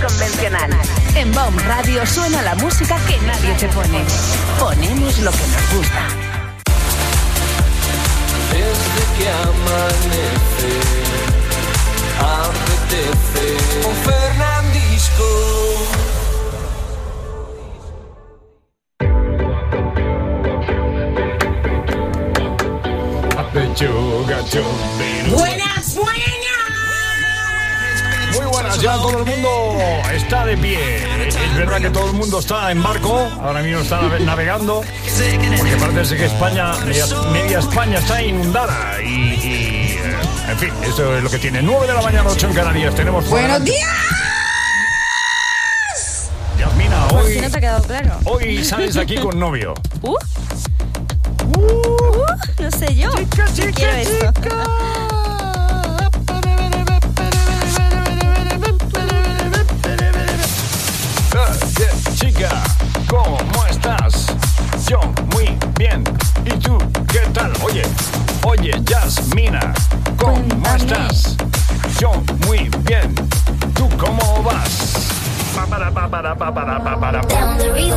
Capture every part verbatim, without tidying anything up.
convencional. En Bomb Radio suena la música que nadie te pone. Ponemos lo que nos gusta. Desde que amanece, apetece un Fernandisco. Buenas, buenas. Muy buenas, ya todo el mundo está de pie. Es verdad que todo el mundo está en barco, ahora mismo está navegando, porque parece que España, media, media España está inundada y, y en fin, eso es lo que tiene. nueve de la mañana, ocho en Canarias, tenemos... ¡Buenos días! Yasmina, Por hoy... si no te ha quedado claro. Hoy sales de aquí con novio. Uh. Uh, no sé yo. Chica, chica, Quiero esto. chica. Chica, ¿cómo estás? Yo muy bien. ¿Y tú qué tal? Oye, oye, Yasmina, ¿cómo Cuéntame. estás? Yo muy bien. ¿Tú cómo vas? Pa, para, pa, para, pa, para, pa, para, pa.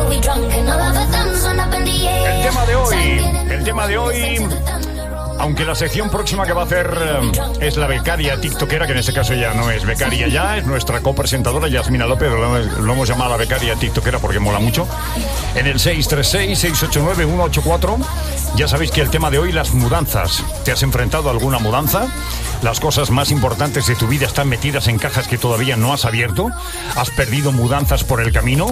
El tema de hoy, el tema de hoy, aunque la sección próxima que va a hacer eh, es la becaria tiktokera, que en este caso ya no es becaria ya, es nuestra copresentadora Yasmina López, lo, lo hemos llamado la becaria tiktokera porque mola mucho. En el seis tres seis, seis ocho nueve, uno ocho cuatro, ya sabéis que el tema de hoy, las mudanzas. ¿Te has enfrentado a alguna mudanza? Las cosas más importantes de tu vida están metidas en cajas que todavía no has abierto. ¿Has perdido mudanzas por el camino?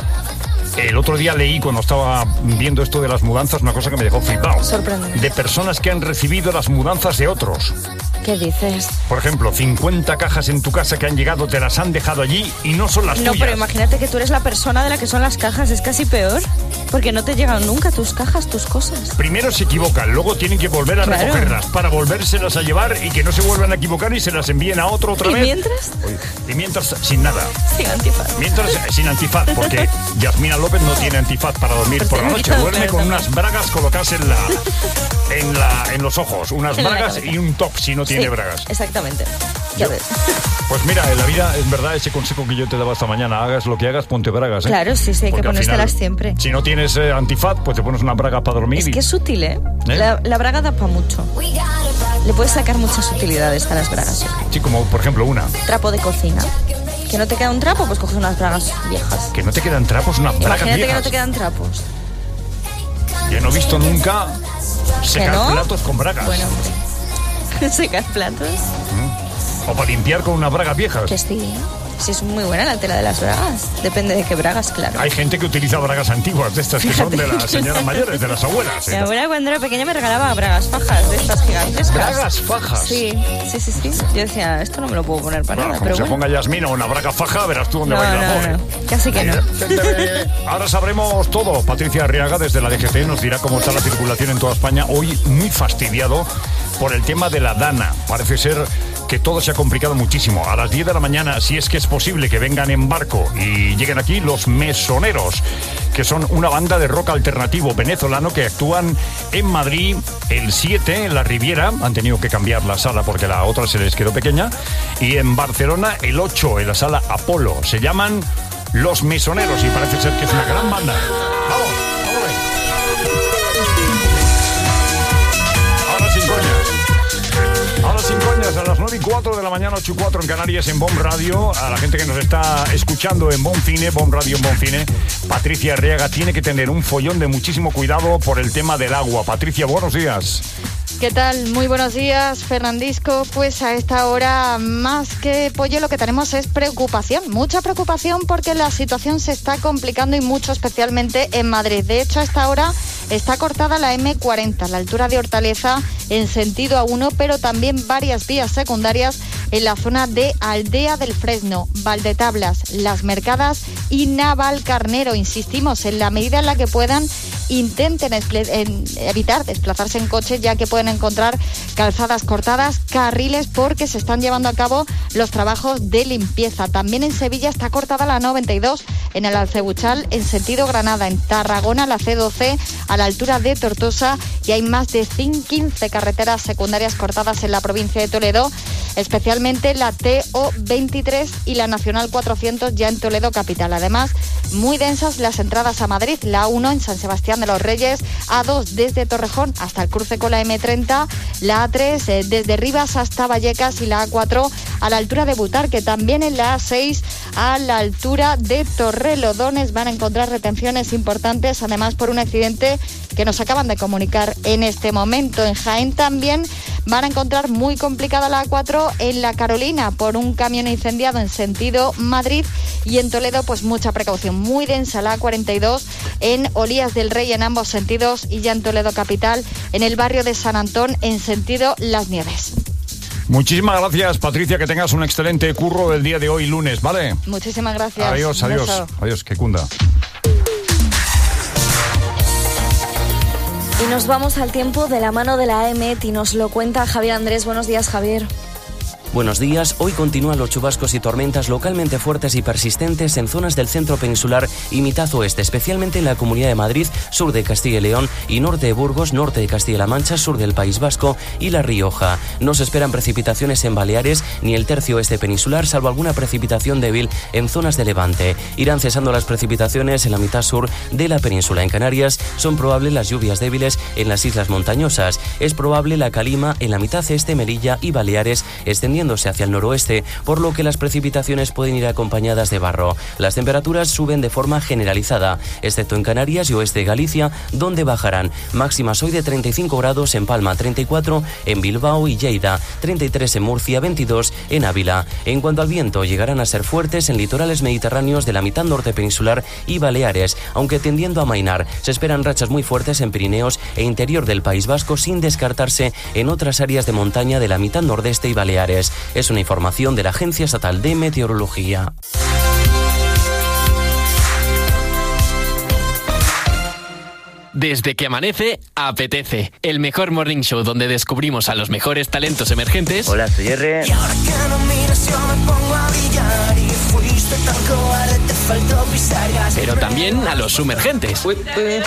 El otro día leí, cuando estaba viendo esto de las mudanzas, una cosa que me dejó flipado. Sorprendente. De personas que han recibido las mudanzas de otros. ¿Qué dices? Por ejemplo, cincuenta cajas en tu casa que han llegado, te las han dejado allí y no son las No, tuyas. pero imagínate que tú eres la persona de la que son las cajas. Es casi peor. Porque no te llegan nunca tus cajas, tus cosas. Primero se equivocan, luego tienen que volver a Claro. recogerlas para volvérselas a llevar y que no se vuelvan a equivocar y se las envíen a otro otra ¿Y vez. mientras? Oye, y mientras, sin nada. Sin antifaz. Mientras, sin antifaz, porque Yasmina López no tiene antifaz para dormir por la noche. Claro, Duerme con también. unas bragas colocadas en la, en la, en los ojos. Unas En la bragas cabeza. y un top si no tiene Sí, bragas. Exactamente. Ya Yo- ves. Pues mira, en la vida es verdad ese consejo que yo te daba esta mañana. Hagas lo que hagas, ponte bragas. ¿eh? Claro, sí, sí, hay que Porque al ponérselas final, siempre. Si no tienes eh, antifaz, pues te pones una braga para dormir. Es y- que es sutil, ¿eh? ¿Eh? La, la braga da para mucho. Le puedes sacar muchas utilidades a las bragas. Sí, como por ejemplo una. Trapo de cocina. ¿Que no te queda un trapo? Pues coges unas bragas viejas. Que no te quedan trapos, unas bragas Imagínate que no viejas. te quedan trapos. Yo no he visto nunca secar no? platos con bragas. Bueno, hombre. Secar platos. O para limpiar con unas bragas viejas. Que sí. Sí, es muy buena la tela de las bragas. Depende de qué bragas, claro. Hay gente que utiliza bragas antiguas, de estas que son de las señoras mayores, de las abuelas. Mi abuela cuando era pequeña me regalaba bragas fajas de estas gigantescas. Bragas fajas. Sí, sí, sí, sí. Yo decía, esto no me lo puedo poner para Bueno, nada, como pero se bueno. ponga Yasmina una braga faja, verás tú dónde No, va a ir la no, pobre. no. Casi que no. Ahora sabremos todo. Patricia Arriaga, desde la D G T, nos dirá cómo está la circulación en toda España. Hoy muy fastidiado por el tema de la Dana. Parece ser que todo se ha complicado muchísimo. A las diez de la mañana, si es que es posible que vengan en barco y lleguen aquí los Mesoneros, que son una banda de rock alternativo venezolano que actúan en Madrid el siete, en la Riviera. Han tenido que cambiar la sala porque la otra se les quedó pequeña. Y en Barcelona el ocho, en la sala Apolo. Se llaman Los Mesoneros y parece ser que es una gran banda. ¡Vamos! ¡Vamos! Ahora sin coñas. Ahora sin coñas, a las nueve y cuatro de la mañana, ocho y cuatro en Canarias, en Bomb Radio. A la gente que nos está escuchando en Bomb Cine, Bomb Radio en Bomb Cine, Patricia Arriaga tiene que tener un follón de muchísimo cuidado por el tema del agua. Patricia, buenos días. ¿Qué tal? Muy buenos días, Fernandisco. Pues a esta hora, más que pollo, lo que tenemos es preocupación. Mucha preocupación porque la situación se está complicando y mucho, especialmente en Madrid. De hecho, a esta hora está cortada la eme cuarenta, a la altura de Hortaleza, en sentido A uno, pero también varias vías secundarias en la zona de Aldea del Fresno, Valdetablas, Las Mercadas y Navalcarnero. Insistimos, en la medida en la que puedan, intenten en evitar desplazarse en coche, ya que pueden encontrar calzadas cortadas, carriles, porque se están llevando a cabo los trabajos de limpieza. También en Sevilla está cortada la noventa y dos en el Alcebuchal en sentido Granada, en Tarragona la ce doce a la altura de Tortosa, y hay más de quince carreteras secundarias cortadas en la provincia de Toledo. especialmente la T O veintitrés y la Nacional cuatrocientos ya en Toledo capital. Además, muy densas las entradas a Madrid, la A uno en San Sebastián de los Reyes, A dos desde Torrejón hasta el cruce con la eme treinta, la A tres eh, desde Rivas hasta Vallecas y la A cuatro a la altura de Butarque. También en la A seis a la altura de Torrelodones van a encontrar retenciones importantes, además por un accidente que nos acaban de comunicar en este momento. En Jaén también van a encontrar muy complicada la A cuatro en La Carolina por un camión incendiado en sentido Madrid, y en Toledo pues mucha precaución, muy densa la A cuarenta y dos en Olías del Rey en ambos sentidos, y ya en Toledo capital en el barrio de San Antón en sentido Las Nieves. Muchísimas gracias, Patricia, que tengas un excelente curro del día de hoy, lunes, ¿vale? Muchísimas gracias. Adiós, adiós, adiós, que cunda. Y nos vamos al tiempo de la mano de la AEMET y nos lo cuenta Javier Andrés. Buenos días, Javier. Buenos días. Hoy continúan los chubascos y tormentas localmente fuertes y persistentes en zonas del centro peninsular y mitad oeste, especialmente en la Comunidad de Madrid, sur de Castilla y León y norte de Burgos, norte de Castilla-La Mancha, sur del País Vasco y La Rioja. No se esperan precipitaciones en Baleares ni el tercio oeste peninsular, salvo alguna precipitación débil en zonas de Levante. Irán cesando las precipitaciones en la mitad sur de la península. En Canarias son probables las lluvias débiles en las islas montañosas. Es probable la calima en la mitad este, Melilla y Baleares, extendiendo hacia el noroeste, por lo que las precipitaciones pueden ir acompañadas de barro. Las temperaturas suben de forma generalizada, excepto en Canarias y oeste de Galicia, donde bajarán. Máximas hoy de treinta y cinco grados en Palma, treinta y cuatro en Bilbao y Lleida, treinta y tres en Murcia, veintidós en Ávila. En cuanto al viento, llegarán a ser fuertes en litorales mediterráneos de la mitad norte peninsular y Baleares, aunque tendiendo a amainar. Se esperan rachas muy fuertes en Pirineos e interior del País Vasco, sin descartarse en otras áreas de montaña de la mitad nordeste y Baleares. Es una información de la Agencia Estatal de Meteorología. Desde que amanece, apetece. El mejor morning show donde descubrimos a los mejores talentos emergentes. Hola, soy R. Y ahora que no miras, yo me pongo a brillar. Y fuiste tan cobarde, te faltó pisar gas. Pero también a los sumergentes. Donde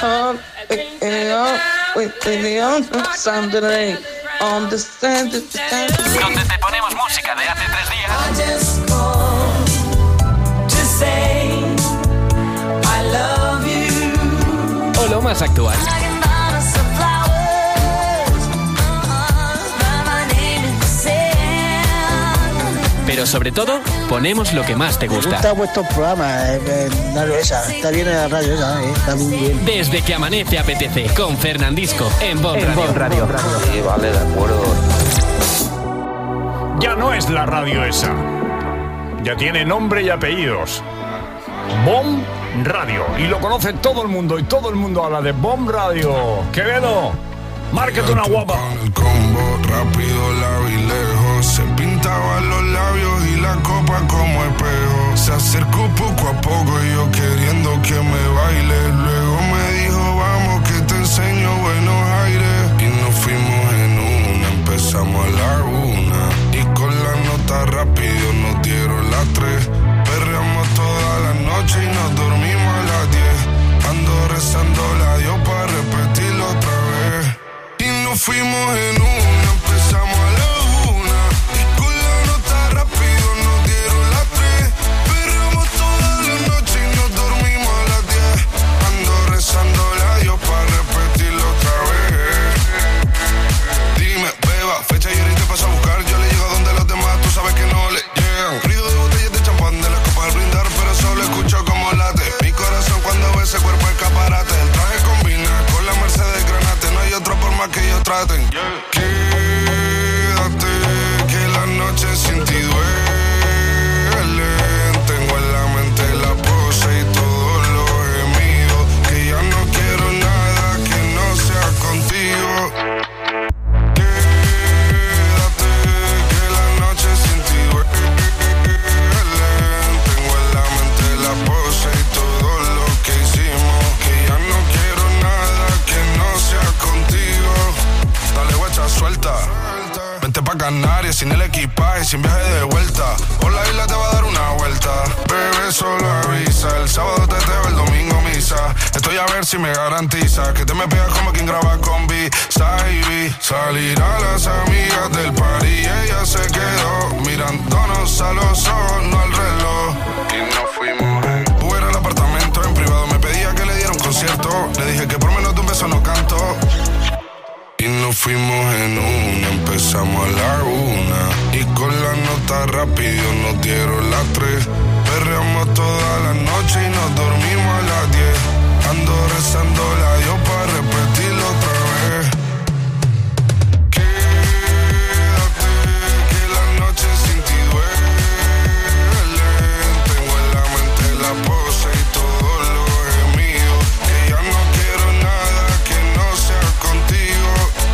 te ponemos música de hace tres días. O lo más actual. Pero sobre todo, ponemos lo que más te gusta. Me gusta vuestro programa, eh, eh, radio esa. Está bien en la radio esa, eh, está muy bien. Desde que amanece apetece, con Fernandisco, en Bon Radio. Bon Radio. Sí, vale, de acuerdo. Ya no es la radio esa. Ya tiene nombre y apellidos. Bon Radio. Y lo conoce todo el mundo, y todo el mundo habla de Bon Radio. Quevedo, márcate una guapa. El combo, rápido, la vi lejos. Se pintaban los labios y la copa como espejo. Se acercó poco a poco y yo queriendo que me baile. Luego me dijo, vamos que te enseño buenos aires. Y nos fuimos en una, empezamos a la una. Y con la nota rápido nos dieron las tres. Perreamos toda la noche y nos dormimos a las diez. Ando rezando la Dios para repetirlo otra vez. Y nos fuimos en una, empezamos a la una. Y con la nota rápido nos dieron las tres. Perreamos toda la noche y nos dormimos a las diez. Ando rezando la Dios para repetirlo otra vez. Dime, beba, fecha y ahorita paso a buscar. Yo le llego donde los demás, tú sabes que no le llegan. Ruido de botellas de champán de las copas al brindar, pero solo escucho como late mi corazón cuando ve ese cuerpo escaparate. El traje combina con la Mercedes Granate. No hay otra forma que ellos traten. Quédate, que la noche sin ti duele. Tengo en la mente la pose y todos los gemidos. Que ya no quiero nada que no sea contigo. Quédate, que la noche sin ti duele. Tengo en la mente la pose y todo lo que hicimos. Que ya no quiero nada que no sea contigo. Dale guacha, suelta. Vente pa' Canarias sin el equipaje, sin viaje de vuelta. Por la isla te va a dar una vuelta. Bebé, solo avisa. El sábado teteo, el domingo misa. Estoy a ver si me garantiza que te me pegas como quien graba con B. Salir a las amigas del party y ella se quedó. miramos a los ojos, no al reloj. Y nos fuimos en Uber al apartamento, en privado me pedía que le diera un concierto. Le dije que por menos de un beso no canto. Y nos fuimos en una, empezamos a la una. Y con la nota rápido nos dieron las tres. Perreamos toda la noche y nos dormimos a las diez. Ando rezando la Dios para repetirlo otra vez. Quédate, que la noche sin ti duele. Tengo en la mente la pose y todo lo gemido. Que ya no quiero nada que no sea contigo.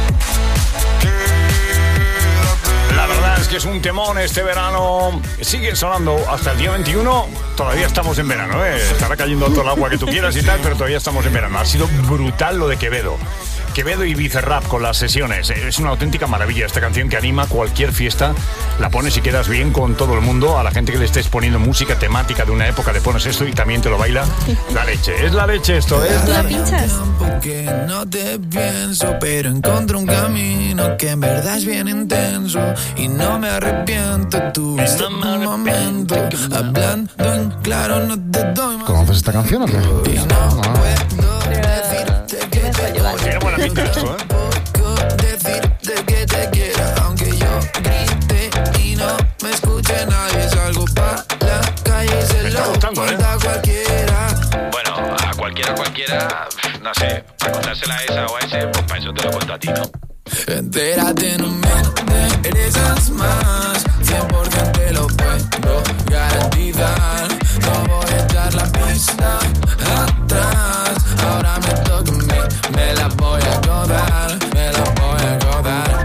Quédate. La verdad es que es un temón este verano. Sigue sonando hasta el día veintiuno. Todavía estamos en verano, ¿eh? Estará cayendo todo el agua que tú quieras y tal, pero todavía estamos en verano. Ha sido brutal lo de Quevedo. Quevedo y Bizarrap con las sesiones. Es una auténtica maravilla esta canción que anima cualquier fiesta. La pones y quedas bien con todo el mundo. A la gente que le estés poniendo música temática de una época le pones esto y también te lo baila. La leche. Es la leche esto, ¿eh? ¿Tú la pinchas? Porque no te pienso, pero encontré un camino que en verdad es bien intenso. Y no me arrepiento, tú en un momento. Hablando en claro, no te doy más. ¿Conoces esta canción o qué? Y no puedo decirte que te quiero. Tiene buena pinta esto, ¿eh? Decirte que te quiero, aunque yo grite y no me escuche nadie. Salgo pa' la calle y se lo cuenta a cualquiera. Bueno, a cualquiera, cualquiera, no sé, para contársela a esa o a ese, pues para eso te lo cuento a ti, ¿no? Entérate, no me interesas más. cien por ciento te lo puedo garantizar. No voy a echar la pista atrás. Ahora me toca a mí, me la voy a godar, me la voy a godar.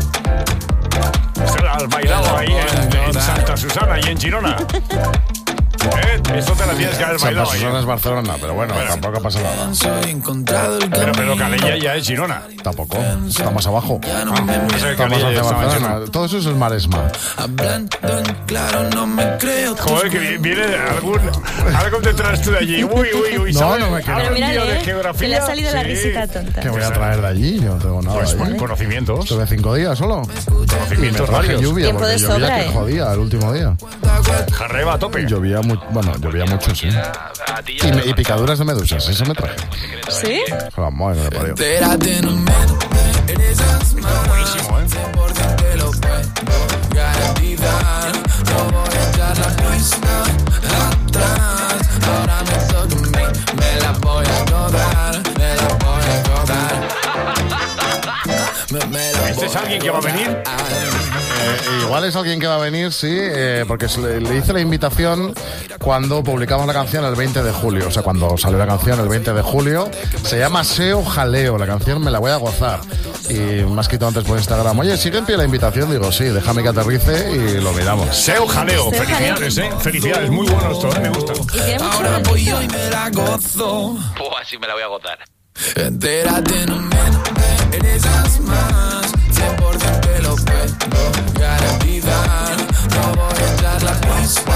Se la has bailado ahí en, en Santa Susana y en Girona. ¿Eh? Esto te la tienes que haber bailado Santa ahí. Susana es Barcelona, pero bueno, bueno, tampoco pasa nada. Pero, pero Calella ya es Girona. Tampoco, está más abajo. Ah, no sé, Está más Calella hacia ya está más Barcelona. Girona. Todo eso es el Maresma. Hablando en claro, no me creo. Joder, que viene algún algo detrás tú de allí. Uy, uy, uy. No, ¿sabes? no me creo. Pero Algún mírale, lío de ¿eh? geografía. Que le ha salido la Sí. risita tonta. ¿Qué voy a traer de allí? Yo no tengo nada Pues de allí. conocimientos. Estuve cinco días solo. Conocimientos Traje varios. lluvia, Tiempo porque de llovía sobra, que ¿eh? jodía el último día. Jarreba a tope. Llovía mu- bueno, llovía mucho, sí. A ti ya Y, te me- lo y picaduras de medusas, eso me traje. ¿Sí? Vamos, me parió. Entérate, no me interesas más. Buenísimo, ¿eh? cien por ciento te lo puedo garantizar. No voy a echar la pista atrás. Ahora me toca a mí, me la voy a godar, me la voy a godar. Me, me la ¿Este es voy alguien que va a venir? Eh, igual es alguien que va a venir, sí, eh, porque se le, le hice la invitación cuando publicamos la canción el veinte de julio. O sea, cuando salió la canción el veinte de julio. Se llama Seo Jaleo, la canción Me la voy a gozar. Y me has quitado antes por Instagram. Oye, ¿sigue en pie la invitación? Digo, sí, déjame que aterrice y lo miramos. Seo Jaleo. Seo Felicidades, ¿eh? Felicidades. Muy bueno esto, ¿eh? Me gusta. Y tiene mucho Ahora ritmo. voy yo y me la gozo. Pues así me la voy a agotar. Entérate, no me interesas más. cien por ciento te lo puedo garantizar. No voy a echar la pista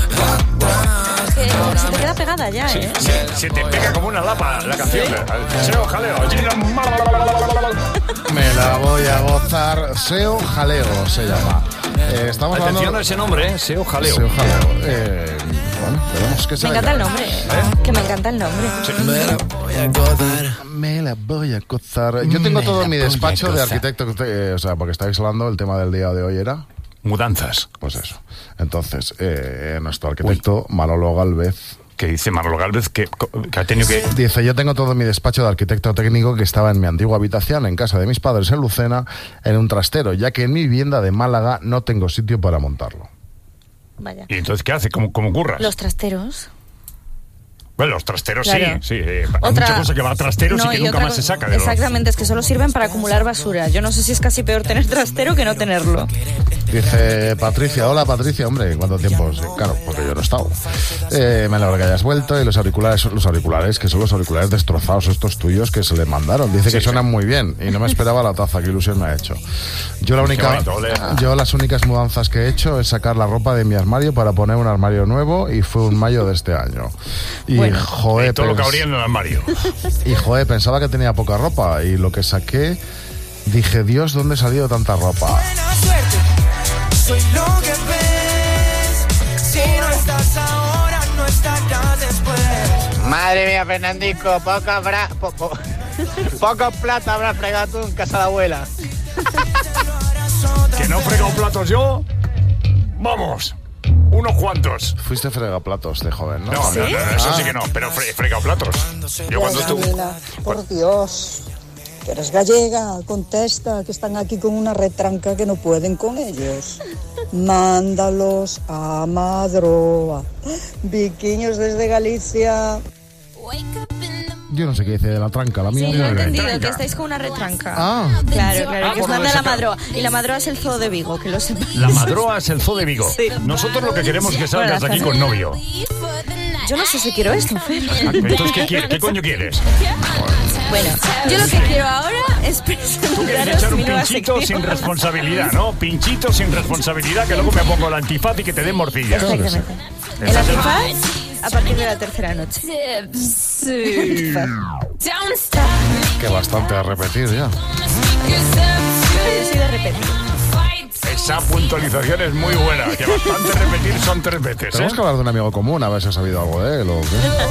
atrás. Que como que se te queda pegada ya, Sí, ¿eh? sí, se te pega como una lapa la canción. Seo Jaleo. Me la voy a gozar. Seo Jaleo se llama. Eh, estamos Atención hablando... a ese nombre, ¿eh? Seo Jaleo. Seo Jaleo. Eh, bueno, veremos qué Me se encanta el nombre. Que me encanta el nombre. Me la voy a godar. Me la voy a gozar. Yo tengo Me todo la en mi voy a despacho de gozar. arquitecto. que usted- eh, o sea, porque estáis hablando, el tema del día de hoy era... Mudanzas. Pues eso. Entonces, eh, nuestro arquitecto, Manolo Galvez... Que dice Manolo Gálvez que, que ha tenido que... Dice, yo tengo todo mi despacho de arquitecto técnico que estaba en mi antigua habitación en casa de mis padres en Lucena, en un trastero, ya que en mi vivienda de Málaga no tengo sitio para montarlo. Vaya. ¿Y entonces qué hace? ¿Cómo, cómo curras? Los trasteros. Bueno, los trasteros Claro. sí, sí. Eh, hay mucha cosa que va a trasteros No, y que nunca otra más se cosa- saca de los... Exactamente, es que solo sirven para acumular basura. Yo no sé si es casi peor tener trastero que no tenerlo. Dice Patricia, hola Patricia, hombre, ¿cuánto tiempo? Sí, claro, porque yo no he estado. Eh, me alegro que hayas vuelto y los auriculares, los auriculares, que son los auriculares destrozados estos tuyos que se le mandaron. Dice que Sí, suenan sí. muy bien y no me esperaba la taza, qué ilusión me ha hecho. Yo la única, bonito, ole. yo las únicas mudanzas que he hecho es sacar la ropa de mi armario para poner un armario nuevo y fue un mayo de este año. Y Bueno. joder, Y todo lo que pens- habría en el armario. y joder, pensaba que tenía poca ropa y lo que saqué, dije, Dios, ¿dónde ha salido tanta ropa? Buena suerte, soy lo que ves. Si no estás ahora, no estarás después. Madre mía, Fernandisco, poco, habrá, po, po, pocos platos habrá fregado tú en casa de la abuela. ¿Que no he fregado platos yo? Vamos, unos cuantos. Fuiste fregaplatos de joven, ¿no? No, ¿Sí? no, no, no, eso Ah. sí que no, pero fre- he fregado platos. Yo cuando estuve... Gabriela, por Dios, que eres gallega, contesta, que están aquí con una retranca que no pueden con ellos. Mándalos a Madroa. Viquiños desde Galicia. Yo no sé qué dice de la tranca, la mía. Sí, ni lo he idea. entendido, que estáis con una retranca. Ah. Claro, claro, Ah, que os por lo manda de la sacar- Madroa. Y la Madroa es el zoo de Vigo, que lo sepáis. La Madroa es el zoo de Vigo. Sí. Nosotros lo que queremos es que salgas Bueno, aquí con novio. Yo no sé si quiero esto, Fer. Entonces, ¿qué, quieres? ¿Qué coño quieres? Bueno, yo lo que quiero ahora es Tú quieres presentaros echar un mi nueva pinchito sección. sin responsabilidad, ¿no? Pinchito sin responsabilidad, que luego me pongo el antifaz y que te den morcillas. Exactamente. El antifaz a partir de la tercera noche. Que bastante a repetir ya. Yo soy de repetir. Esa puntualización es muy buena. Que bastante repetir son tres veces, ¿eh? Tenemos que hablar de un amigo común, a ver si has sabido algo de él o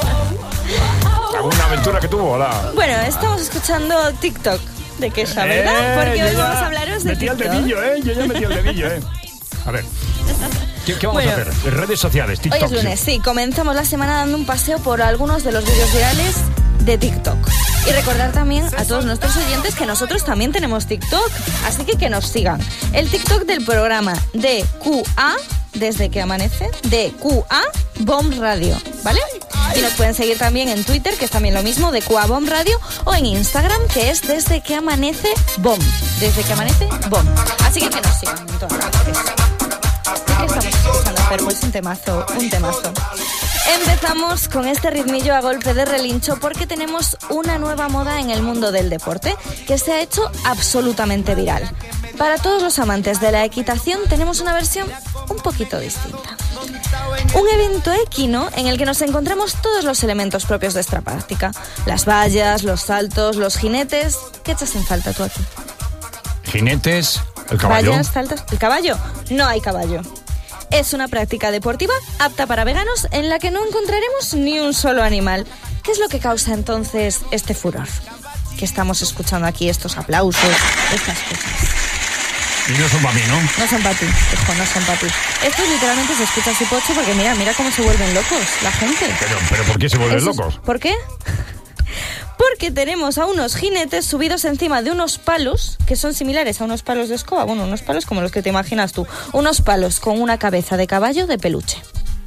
qué. ¿Alguna aventura que tuvo? Hola. Bueno, estamos escuchando TikTok. ¿De qué esa, verdad? Eh, Porque yo hoy ya vamos a hablaros de metí TikTok. el dedillo, ¿eh? Yo ya metí el dedillo, ¿eh? A ver. ¿Qué, qué vamos Bueno. a hacer? Redes sociales, TikTok. Hoy es lunes, sí. Comenzamos la semana dando un paseo por algunos de los vídeos virales de TikTok. Y recordar también a todos nuestros oyentes que nosotros también tenemos TikTok, así que que nos sigan. El TikTok del programa D Q A, desde que amanece, D Q A Bomb Radio, ¿vale? Y nos pueden seguir también en Twitter, que es también lo mismo, D Q A Bomb Radio, o en Instagram, que es desde que amanece Bomb. Desde que amanece Bomb. Así que que nos sigan en todas las redes. ¿Qué estamos escuchando, Fer? Pues un temazo, un temazo. Empezamos con este ritmillo a golpe de relincho porque tenemos una nueva moda en el mundo del deporte que se ha hecho absolutamente viral. Para todos los amantes de la equitación tenemos una versión un poquito distinta. Un evento equino en el que nos encontramos todos los elementos propios de esta práctica. Las vallas, los saltos, los jinetes. ¿Qué echas en falta tú aquí? Jinetes, el caballo. Vallas, saltos. ¿El caballo? No hay caballo. Es una práctica deportiva apta para veganos en la que no encontraremos ni un solo animal. ¿Qué es lo que causa entonces este furor? Que estamos escuchando aquí, estos aplausos, estas cosas. Y no son para mí, ¿no? No son para ti, hijo, no son para ti. Esto literalmente se escucha así, Pocho, porque mira, mira cómo se vuelven locos la gente. Pero, pero ¿por qué se vuelven Eso es- locos? ¿Por qué? Porque tenemos a unos jinetes subidos encima de unos palos que son similares a unos palos de escoba. Bueno, unos palos como los que te imaginas tú. Unos palos con una cabeza de caballo de peluche.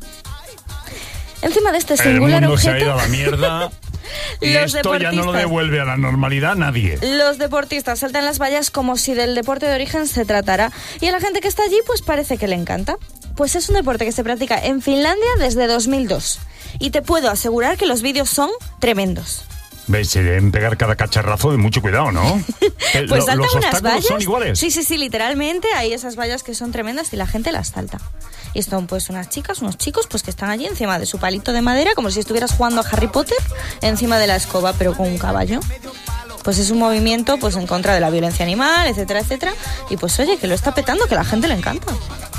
Encima de este El singular mundo se ha objeto... ido a la mierda y Los esto ya no lo deportistas. devuelve a la normalidad nadie. Los deportistas saltan las vallas como si del deporte de origen se tratara. Y a la gente que está allí, pues parece que le encanta. Pues es un deporte que se practica en Finlandia desde dos mil dos. Y te puedo asegurar que los vídeos son tremendos. ¿Ves? Se deben pegar cada cacharrazo de mucho cuidado, ¿no? Eh, Pues lo- saltan ¿Los unas obstáculos vallas. son iguales? Sí, sí, sí, literalmente hay esas vallas que son tremendas y la gente las salta. Y son pues unas chicas, unos chicos, pues que están allí encima de su palito de madera, como si estuvieras jugando a Harry Potter, encima de la escoba, pero con un caballo. Pues es un movimiento pues en contra de la violencia animal, etcétera, etcétera. Y pues oye, que lo está petando, que a la gente le encanta.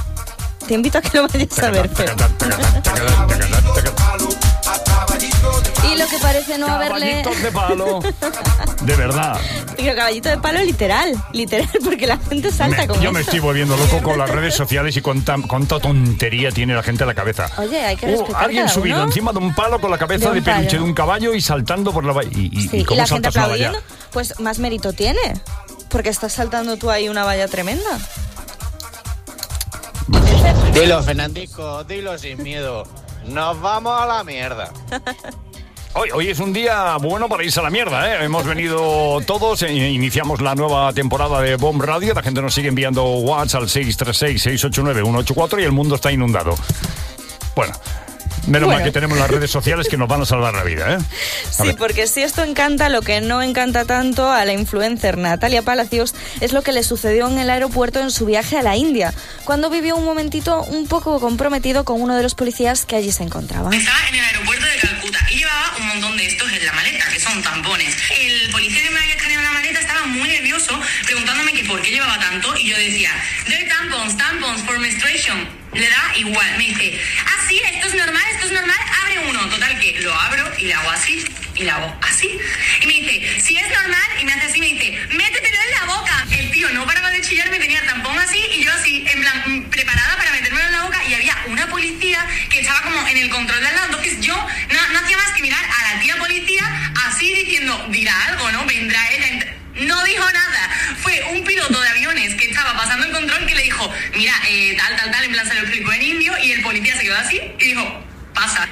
Te invito a que lo vayas a ver, Fer. Y lo que parece no haberle... Caballitos de palo. De verdad. Pero caballito de palo literal, literal, porque la gente salta Me- con yo me esto. estoy volviendo loco con las redes sociales y cuánta, cuánta tontería tiene la gente en la cabeza. Oye, hay que Uh, respetar alguien cada subido uno. encima de un palo con la cabeza De de, un peluche palo. de un caballo y saltando por la valla. ¿Y, y, Sí, y y cómo la gente saltas una valla? aplaudiendo, pues más mérito tiene, porque estás saltando tú ahí una valla tremenda. Dilo, Fernandisco, dilo sin miedo. Nos vamos a la mierda. Hoy, hoy es un día bueno para irse a la mierda, ¿eh? Hemos venido todos, e iniciamos la nueva temporada de Bomb Radio, la gente nos sigue enviando WhatsApp al seis tres seis, seis ocho nueve, uno ocho cuatro y el mundo está inundado. Bueno, menos Bueno. mal que tenemos las redes sociales que nos van a salvar la vida, ¿eh? A Sí, ver. porque si esto encanta, lo que no encanta tanto a la influencer Natalia Palacios es lo que le sucedió en el aeropuerto en su viaje a la India, cuando vivió un momentito un poco comprometido con uno de los policías que allí se encontraba. Estaba en el aeropuerto de Calcuta y llevaba un montón de estos en la maleta, que son tampones. El policía que me había escaneado la maleta estaba muy nervioso nervioso, preguntándome que por qué llevaba tanto, y yo decía, there tampons, tampons for menstruation. Le da igual, me dice, ah, sí, esto es normal, esto es normal, abre uno. Total que lo abro y le hago así, y le hago así. Y me dice, si es normal, y me hace así, me dice, métetelo en la boca. El tío no paraba de chillar, me tenía el tampón así, y yo así, en plan, preparada para metérmelo en la boca, y había una policía que estaba como en el control de al lado. Entonces yo no, no hacía más que mirar a la tía policía, así diciendo, dirá algo, ¿no? Vendrá ella. No dijo nada. Fue un piloto de aviones que estaba pasando el control que le dijo, mira, eh, tal, tal, tal, en plan se lo explicó en indio, y el policía se quedó así y dijo, pasa.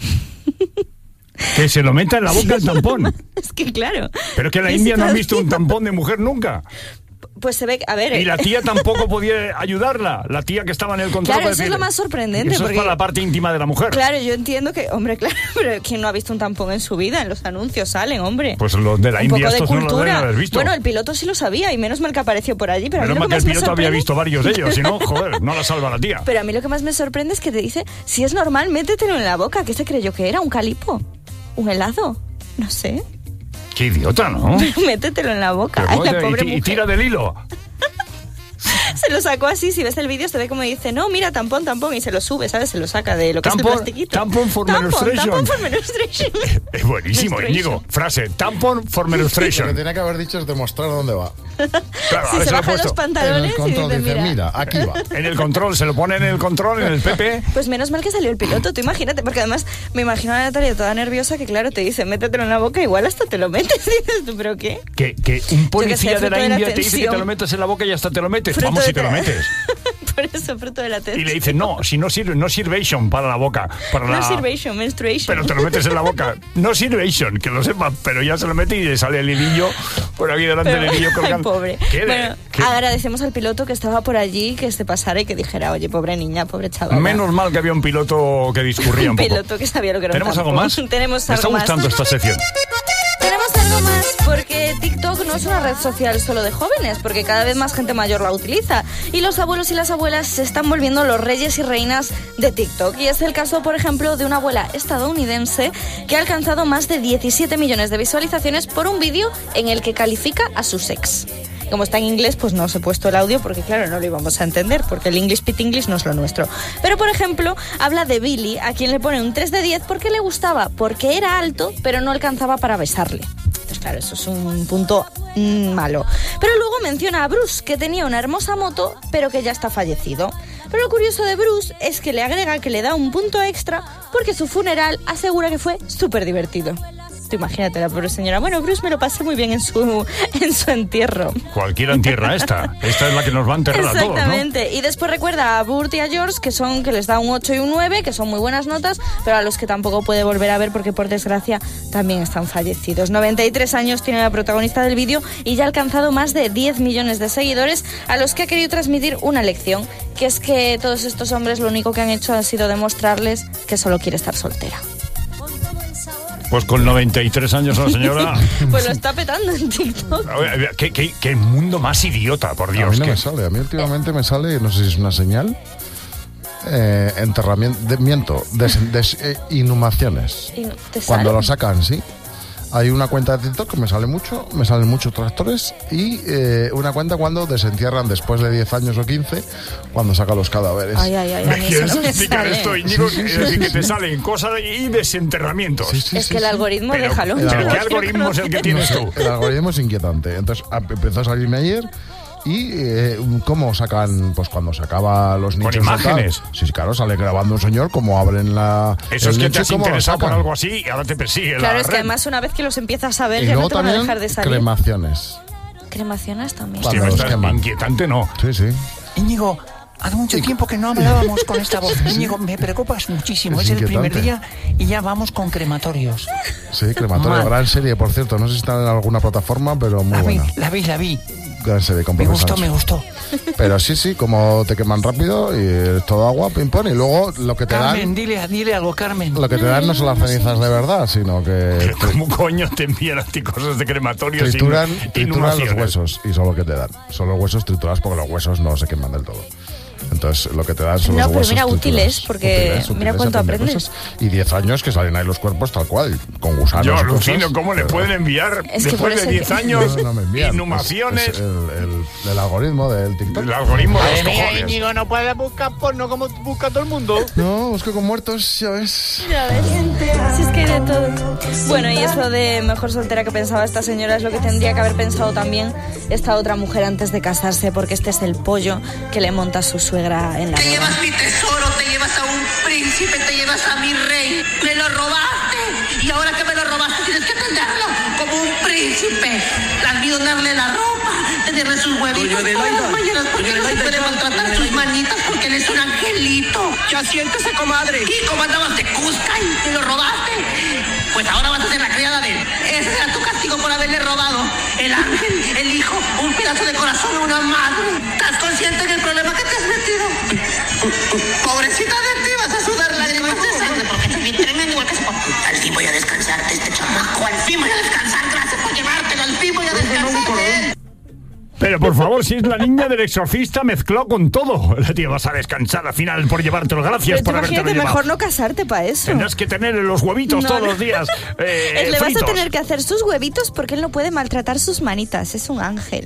Que se lo meta en la boca el tampón. Es que claro. Pero es que la India no ha visto un tampón de mujer nunca. Pues se ve, a ver... Y la tía tampoco podía ayudarla, la tía que estaba en el control. Claro, eso decir, es lo más sorprendente. Eso porque, es para la parte íntima de la mujer. Claro, yo entiendo que, hombre, claro, pero ¿quién no ha visto un tampón en su vida? En los anuncios salen, hombre. Pues los de la un India poco de estos cultura. no lo deben haber visto. Bueno, el piloto sí lo sabía, y menos mal que apareció por allí. Pero menos a mí mal lo que, que el más piloto me había visto varios de ellos, si no, joder, no la salva la tía. Pero a mí lo que más me sorprende es que te dice, si es normal, métetelo en la boca. ¿Qué se creyó que era? ¿Un calipo? ¿Un helado? No sé. Qué idiota, ¿no? Métetelo en la boca. Ay, la pobre y, y mujer. tira del hilo. Se lo sacó así, si ves el vídeo se ve como dice, no, mira, tampón, tampón, y se lo sube, ¿sabes? Se lo saca de lo que tampon, es el plastiquito. Tampon for tampon, menstruation. Tampon for menstruation. Es buenísimo, Íñigo. Frase, tampon for menstruation. Lo que tenía que haber dicho es demostrar dónde va. Claro, si se bajan los pantalones en el control y dice, dice, mira. mira, aquí va. En el control, se lo pone en el control, en el P P. Pues menos mal que salió el piloto, tú imagínate, porque además me imagino a Natalia toda nerviosa que claro, te dice, métetelo en la boca, igual hasta te lo metes, dices tú, ¿pero qué? Que, que un policía sé, de la de la India te dice que te lo tensión. metes en la boca y hasta te lo metes. Fruto Vamos, de si te lo te- metes. Por eso, fruto de la tensión. Y le dice, no, si no sirve, no sirvation para la boca. Para No la... sirvation, menstruation. Pero te lo metes en la boca. No sirvation, que lo sepas, pero ya se lo mete y le sale el hilillo por aquí delante Pero- del hilillo ay, colgando. pobre. ¿Qué de- Bueno, qué? agradecemos al piloto que estaba por allí, que se pasara y que dijera, oye, pobre niña, pobre chaval. Menos mal que había un piloto que discurría un Un poco. piloto que sabía lo que era un ¿Tenemos algo tampón. más? Tenemos Me está algo más. gustando esta sección. Tenemos algo más porque TikTok no es una red social solo de jóvenes, porque cada vez más gente mayor la utiliza y los abuelos y las abuelas se están volviendo los reyes y reinas de TikTok. Y es el caso, por ejemplo, de una abuela estadounidense que ha alcanzado más de diecisiete millones de visualizaciones por un vídeo en el que califica a su ex. Como está en inglés, pues no os he puesto el audio porque, claro, no lo íbamos a entender, porque el English Pit English no es lo nuestro. Pero, por ejemplo, habla de Billy, a quien le pone un tres de diez porque le gustaba, porque era alto, pero no alcanzaba para besarle. Entonces, claro, eso es un punto mmm, malo. Pero luego menciona a Bruce, que tenía una hermosa moto, pero que ya está fallecido. Pero lo curioso de Bruce es que le agrega que le da un punto extra porque su funeral asegura que fue súper divertido. Tú imagínate la pobre señora. Bueno, Bruce me lo pasé muy bien en su, en su entierro. Cualquiera entierra esta. Esta es la que nos va a enterrar a todos, ¿no? Exactamente. Y después recuerda a Burt y a George, que son que les da un ocho y un nueve, que son muy buenas notas, pero a los que tampoco puede volver a ver porque, por desgracia, también están fallecidos. noventa y tres años tiene la protagonista del vídeo y ya ha alcanzado más de diez millones de seguidores, a los que ha querido transmitir una lección, que es que todos estos hombres lo único que han hecho ha sido demostrarles que solo quiere estar soltera. Pues con noventa y tres años la señora... Pues lo está petando en TikTok. ¿Qué, qué, qué mundo más idiota, por Dios. A mí no que... me sale, a mí últimamente me sale, no sé si es una señal, eh, enterramiento, de, miento, des, des, eh, inhumaciones. Y no- ¿te Cuando sale? lo sacan, sí. Hay una cuenta de TikTok que me sale mucho, me salen muchos tractores y eh, una cuenta cuando desentierran después de diez años o quince, cuando sacan los cadáveres. Ay, ay, ay, a mí eso no me explicar sale. esto, Íñigo? Sí, sí, Es sí, decir, sí, que te sí. salen cosas y desenterramientos. Sí, sí, Es sí, que el sí. algoritmo, Pero- déjalo. pero Yo no ¿qué quiero algoritmo es el que conocer. tienes tú? El algoritmo es inquietante. Entonces a- empezó a salirme ayer y eh, cómo sacan, pues cuando se acaba los nichos. de tal. imágenes. Sí, claro, sale grabando un señor cómo abren la. Eso el es que nicho te y has cómo lo interesado por sacan. algo así y ahora te persigue Claro, la es que red. además una vez que los empiezas a ver Y ya no luego te van a también dejar de salir. cremaciones. Cremaciones también. Cuando Hostia, los estás queman. inquietante, no. Sí, sí. Íñigo, hace mucho tiempo que no hablábamos con esta voz. Íñigo, me preocupas muchísimo. Es Es, el primer inquietante. día y ya vamos con crematorios. Sí, crematorio, Mal. gran serie, por cierto. No sé si está en alguna plataforma, pero muy La vi, buena. la vi, la vi. Gran serie, con Me Pepe gustó, Sancho. me gustó. Pero sí, sí, como te queman rápido y es todo agua, pim pam, y luego lo que te Carmen, dan, dile, dile algo, Carmen. lo que te dan no son las cenizas de verdad, sino que ¿Cómo coño te envían a ti cosas de crematorio trituran, sin trituran los inhumaciones? huesos y son lo que te dan. Son los huesos triturados porque los huesos no se queman del todo. Entonces Entonces, lo que te dan son No, los pero huesos mira, triturados. útiles, porque Útiles, mira útiles, cuánto aprender aprendes. cosas. Y diez años que salen ahí los cuerpos tal cual, con gusanos. Yo y alucino cosas, cómo le pero- pueden enviar Es que por después de eso diez que- años No, no me envían. inhumaciones. Es- es el, el- el algoritmo del TikTok. El algoritmo de los Madre mía, cojones. Íñigo, no puedes buscar porno como busca todo el mundo. No, busco con muertos, ya ves. Ya ves. Si es que hay de todo. Bueno, y eso de mejor soltera que pensaba esta señora es lo que tendría que haber pensado también esta otra mujer antes de casarse, porque este es el pollo que le monta su suegra en la Te boda. llevas mi tesoro, te llevas a un príncipe, te llevas a mi rey. Me lo robaste. Y ahora que me lo robaste tienes que atenderlo como un príncipe. Las vi darle la ropa, tenerle sus huevitos Doña todas las Adelaida, mañanas porque doña no se Adelaida, puede ya, maltratar doña sus Adelaida. manitas porque él es un angelito. Ya siéntese, comadre. ¿Y cómo andabas de Cusca y te lo robaste? Pues ahora vas a ser la criada de él. Ese será tu castigo por haberle robado el ángel, el hijo, un pedazo de corazón a una madre. ¿Estás consciente del problema que te has metido? Pobrecita de ti, vas a sudar lágrimas de sangre porque estás bien tremendo igual que ese po- Al fin voy a descansarte este chamaco, al fin voy a descansar, gracias por llevártelo, al fin voy a descansar de él. Pero por favor, si es la niña del exorcista, mezcló con todo. La tía vas a descansar al final por llevártelo. Gracias Pero tú por habértelo imagínate, llevado. mejor no casarte para eso. Tendrás que tener los huevitos No, todos no. los días eh, Le vas a fritos. tener que hacer sus huevitos porque él no puede maltratar sus manitas, es un ángel.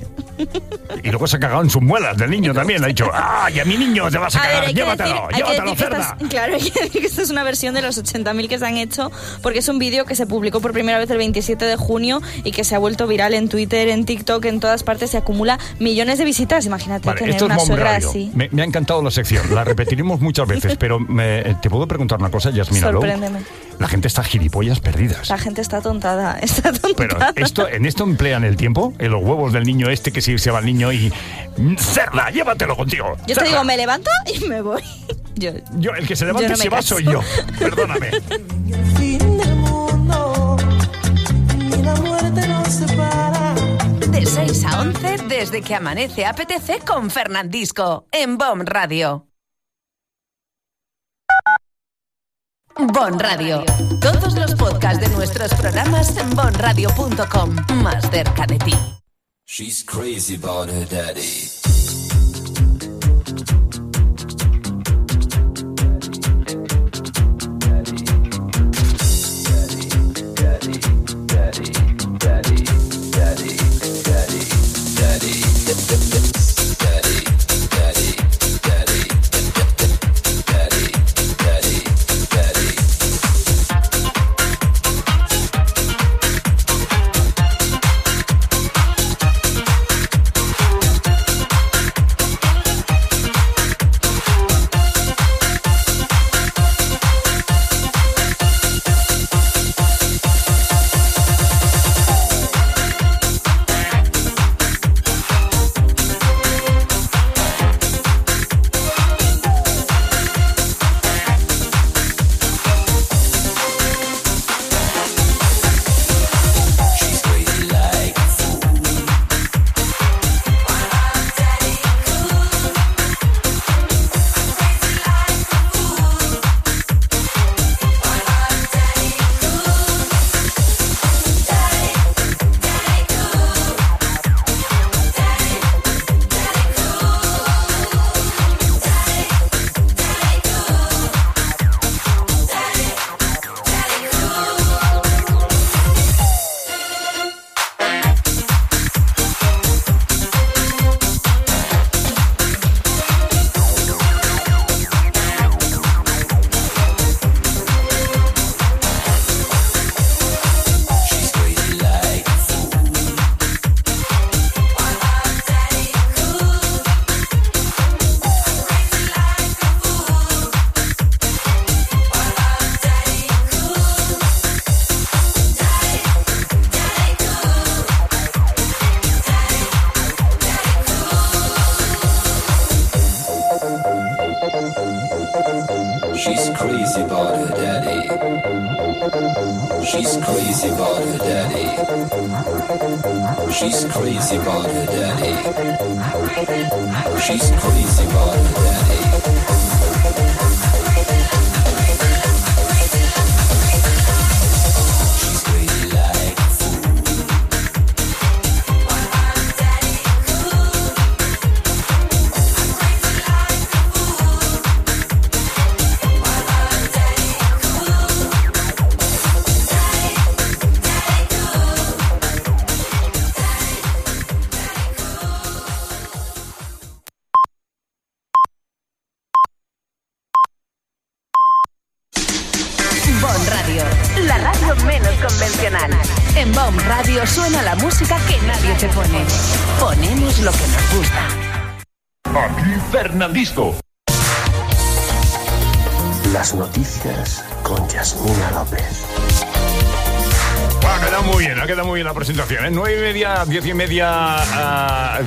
Y luego se ha cagado en sus muelas del niño también. Ha dicho, ¡ay, a mi niño te vas a A ver, cagar! hay que ¡Llévatelo! decir- hay que ¡Llévatelo, decir que cerda! esta es- claro, hay que decir que esta es una versión de los ochenta mil que se han hecho, porque es un vídeo que se publicó por primera vez el veintisiete de junio y que se ha vuelto viral en Twitter, en TikTok, en todas partes, se acumula millones de visitas. Imagínate Vale, tener esto es una Mom suegra Radio. así. Me, me ha encantado la sección. La repetiremos muchas veces, pero me- te puedo preguntar una cosa, Yasmina Lou? Sorpréndeme. La gente está gilipollas perdidas. La gente está tontada, está tontada. Pero esto, en esto emplean el tiempo, en los huevos del niño este que si se va el niño y... ¡Cerda, llévatelo contigo! Yo te cerda". digo, me levanto y me voy. Yo, Yo, el que se levanta yo y no me se va caso. soy yo. Perdóname. De seis a once, desde que amanece apetece con Fernandisco, en Bon Radio. Bon Radio. Todos los podcasts de nuestros programas en bon radio punto com. Más cerca de ti. She's crazy about her daddy. She's crazy about her daddy. She's crazy about her daddy. She's crazy about her daddy. She's crazy about her daddy. She's crazy like a fool. radio menos convencional. En B O M Radio suena la música que nadie te pone. Ponemos lo que nos gusta. Aquí Fernandisco. Las noticias con Yasmina López. Bueno, ha quedado muy bien, ha quedado muy bien la presentación, ¿eh? Nueve y media, diez y media uh,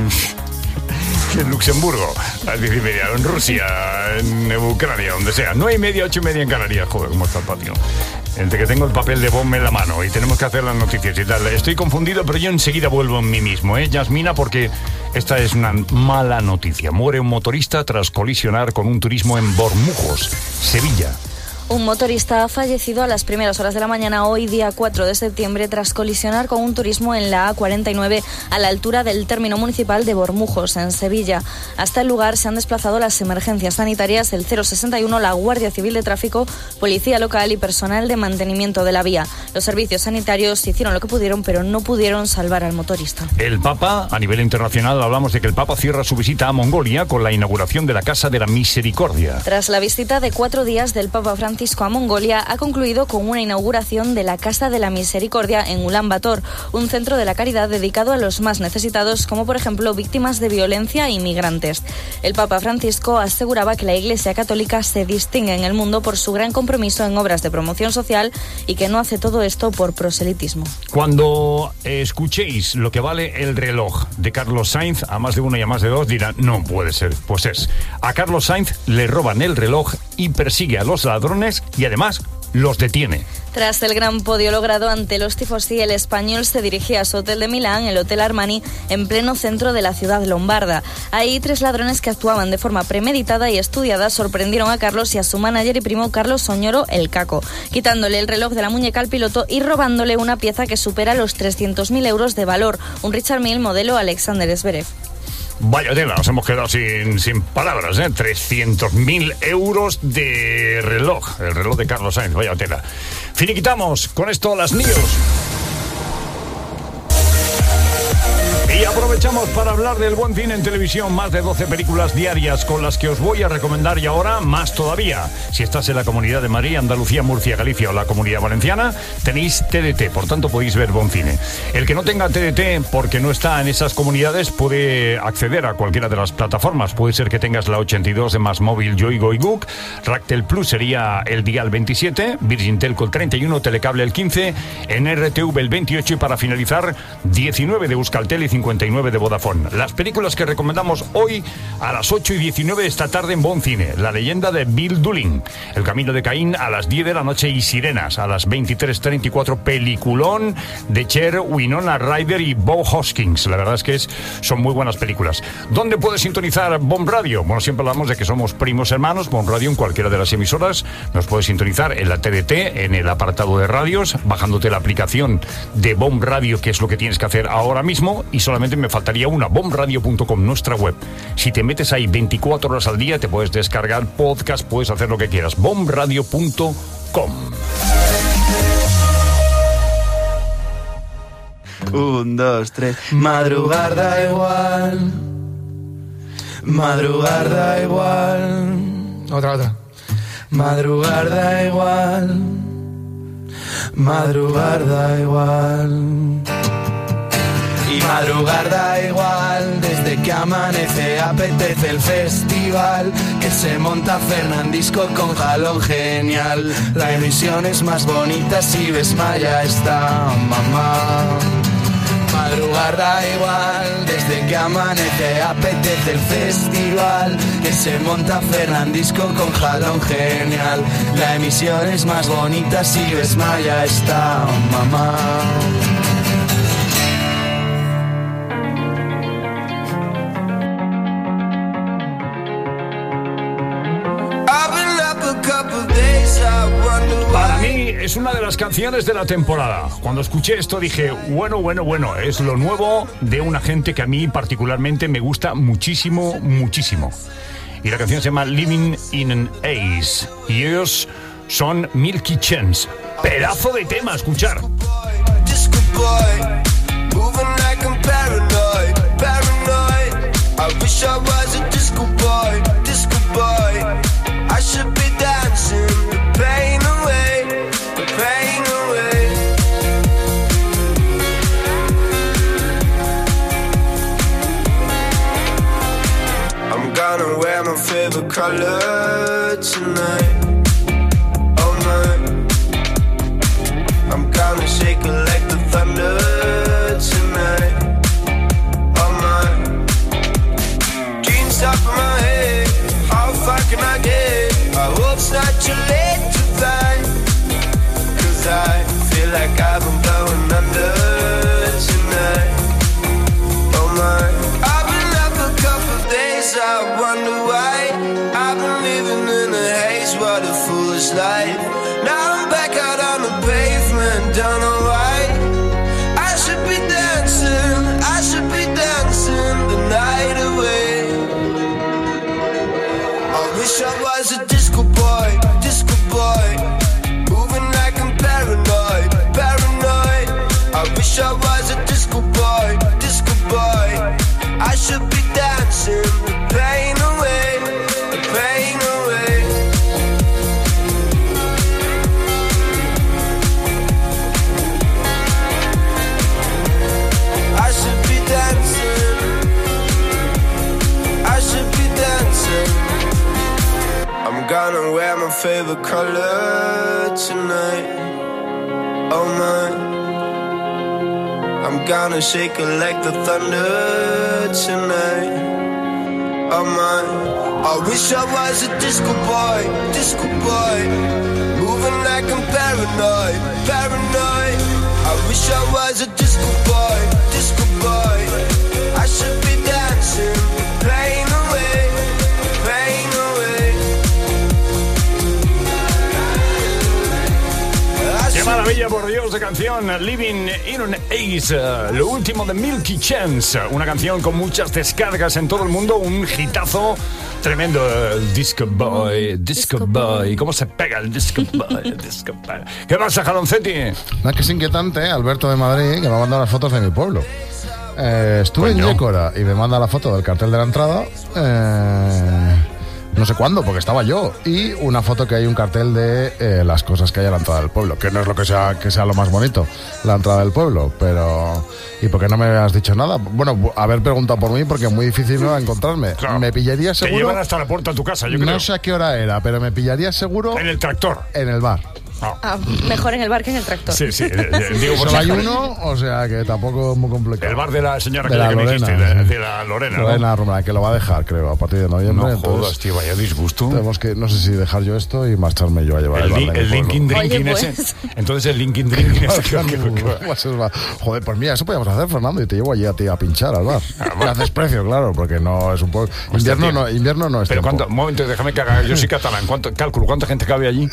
en Luxemburgo, a las diez y media en Rusia, en Ucrania, donde sea. Nueve y media, ocho y media en Canarias. Joder, cómo está el patio. Entre que tengo el papel de bomba en la mano y tenemos que hacer las noticias y tal. Estoy confundido, pero yo enseguida vuelvo en mí mismo, ¿eh, Yasmina? Porque esta es una mala noticia. Muere un motorista tras colisionar con un turismo en Bormujos, Sevilla. Un motorista ha fallecido a las primeras horas de la mañana hoy, día cuatro de septiembre, tras colisionar con un turismo en la A cuarenta y nueve a la altura del término municipal de Bormujos, en Sevilla. Hasta el lugar se han desplazado las emergencias sanitarias, el cero sesenta y uno, la Guardia Civil de Tráfico, Policía Local y personal de mantenimiento de la vía. Los servicios sanitarios hicieron lo que pudieron, pero no pudieron salvar al motorista. El Papa, a nivel internacional, hablamos de que el Papa cierra su visita a Mongolia con la inauguración de la Casa de la Misericordia. Tras la visita de cuatro días del Papa Francisco a Mongolia, ha concluido con una inauguración de la Casa de la Misericordia en Ulan Bator, un centro de la caridad dedicado a los más necesitados, como por ejemplo víctimas de violencia e inmigrantes. El Papa Francisco aseguraba que la Iglesia Católica se distingue en el mundo por su gran compromiso en obras de promoción social y que no hace todo esto por proselitismo. Cuando escuchéis lo que vale el reloj de Carlos Sainz, a más de uno y a más de dos dirán, no puede ser. Pues es, a Carlos Sainz le roban el reloj y persigue a los ladrones y además los detiene. Tras el gran podio logrado ante los tifosi, el español se dirigía a su hotel de Milán, el Hotel Armani, en pleno centro de la ciudad lombarda. Ahí, tres ladrones que actuaban de forma premeditada y estudiada sorprendieron a Carlos y a su manager y primo Carlos Soñoro, el Caco, quitándole el reloj de la muñeca al piloto y robándole una pieza que supera los trescientos mil euros de valor, un Richard Mille modelo Alexander Zverev. Vaya tela, nos hemos quedado sin, sin palabras, ¿eh? trescientos mil euros de reloj, el reloj de Carlos Sainz, vaya tela. Finiquitamos con esto las news. Y aprovechamos para hablar del buen cine en televisión, más de doce películas diarias con las que os voy a recomendar y ahora más todavía. Si estás en la Comunidad de Madrid, Andalucía, Murcia, Galicia o la Comunidad Valenciana, tenéis T D T, por tanto podéis ver buen cine. El que no tenga T D T porque no está en esas comunidades puede acceder a cualquiera de las plataformas. Puede ser que tengas la ochenta y dos de Más Móvil, Yoigo y Guk, Ractel Plus sería el dial veintisiete, Virgin Telco el treinta y uno, Telecable el quince, en R T V el veintiocho y para finalizar diecinueve de Euskaltel y cincuenta y nueve de Vodafone. Las películas que recomendamos hoy a las ocho y diecinueve de esta tarde en Bon Cine: La leyenda de Bill Dooling, El camino de Caín a las diez de la noche y Sirenas a las veintitrés treinta y cuatro, peliculón de Cher, Winona Ryder y Bo Hoskins. La verdad es que es, son muy buenas películas. ¿Dónde puedes sintonizar Bon Radio? Bueno, siempre hablamos de que somos primos hermanos. Bon Radio en cualquiera de las emisoras. Nos puedes sintonizar en la T D T, en el apartado de radios, bajándote la aplicación de Bon Radio, que es lo que tienes que hacer ahora mismo, y solamente me faltaría una, bom radio punto com, nuestra web. Si te metes ahí veinticuatro horas al día, te puedes descargar podcast, puedes hacer lo que quieras. bom radio punto com. Un, dos, tres. Madrugar da igual. Madrugar da igual. Otra, otra. Madrugar da igual. Madrugar da igual. Y madrugar da igual, desde que amanece apetece el festival que se monta Fernandisco con jalón genial. La emisión es más bonita si ves Maya está mamá. Madrugar da igual, desde que amanece apetece el festival que se monta Fernandisco con jalón genial. La emisión es más bonita si ves Maya está mamá. Para mí es una de las canciones de la temporada. Cuando escuché esto dije, bueno, bueno, bueno, es lo nuevo de una gente que a mí particularmente me gusta muchísimo, muchísimo. Y la canción se llama Living in an Ace. Y ellos son Milky Chance. Pedazo de tema, escuchar. I should be dancing the pain away, the pain away. color tonight. All night. I'm gonna shake it like the thunder tonight. All night. Dreams top of my head. How far can I get? I hope it's not too late to find. Cause I feel like I've been going under tonight. Oh my. I've been up a couple days, I wonder why. I've been living in a haze, what a foolish life. Now I'm back out on the pavement, don't know why. I should be dancing, I should be dancing the night away. I wish I was a disco boy, disco boy. Moving like I'm paranoid, paranoid. I wish I was a disco boy, disco boy. I should be dancing the pain away, the pain away. I should be dancing, I should be dancing. I'm gonna wear my favorite color tonight. Oh my. I'm gonna shake it like the thunder tonight. Oh my. I wish I was a disco boy, disco boy. Moving like I'm paranoid, paranoid. I wish I was a disco boy, disco boy. I should be dancing, pain away, pain away. ¡Qué maravilla, por Dios, de canción! Living in an Ace, uh, lo último de Milky Chance. Una canción con muchas descargas en todo el mundo, un hitazo tremendo. El Disco Boy, Disco, disco Boy. ¿Cómo se pega el Disco Boy? Disco Boy. ¿Qué pasa, Jaloncetti? No, que es inquietante, Alberto de Madrid, que me ha mandado las fotos de mi pueblo. Eh, estuve Coño. en Yécora y me manda la foto del cartel de la entrada. Eh... No sé cuándo, porque estaba yo. Y una foto que hay un cartel de eh, las cosas que hay a la entrada del pueblo. Que no es lo que sea que sea lo más bonito, la entrada del pueblo. Pero... ¿Y por qué no me has dicho nada? Bueno, haber preguntado por mí, porque es muy difícil no encontrarme. Claro. Me pillaría seguro... Te llevan hasta la puerta de tu casa, yo creo. No sé a qué hora era, pero me pillaría seguro... En el tractor. En el bar. Oh. Ah, mejor en el bar que en el tractor. Sí, sí. Digo, solo hay uno, o sea que tampoco es muy complicado. El bar de la señora de que, la que Lorena, me dijiste, de, de la Lorena. Lorena ¿no? Romana, que lo va a dejar, creo, a partir de noviembre. No jodas, tío, vaya disgusto. Tenemos que, no sé si dejar yo esto y marcharme yo a llevar el, el bar. El linking drinking Oye, pues. ese. Entonces el linking drinking ese. Joder, pues mira, eso podríamos hacer, Fernando, y te llevo allí a ti a pinchar al bar. Me haces precio, claro, porque no es un poco... Invierno no, invierno no es Pero tiempo. cuánto, un momento, déjame que haga, yo soy catalán, ¿cuánto, cálculo, ¿cuánta gente cabe allí?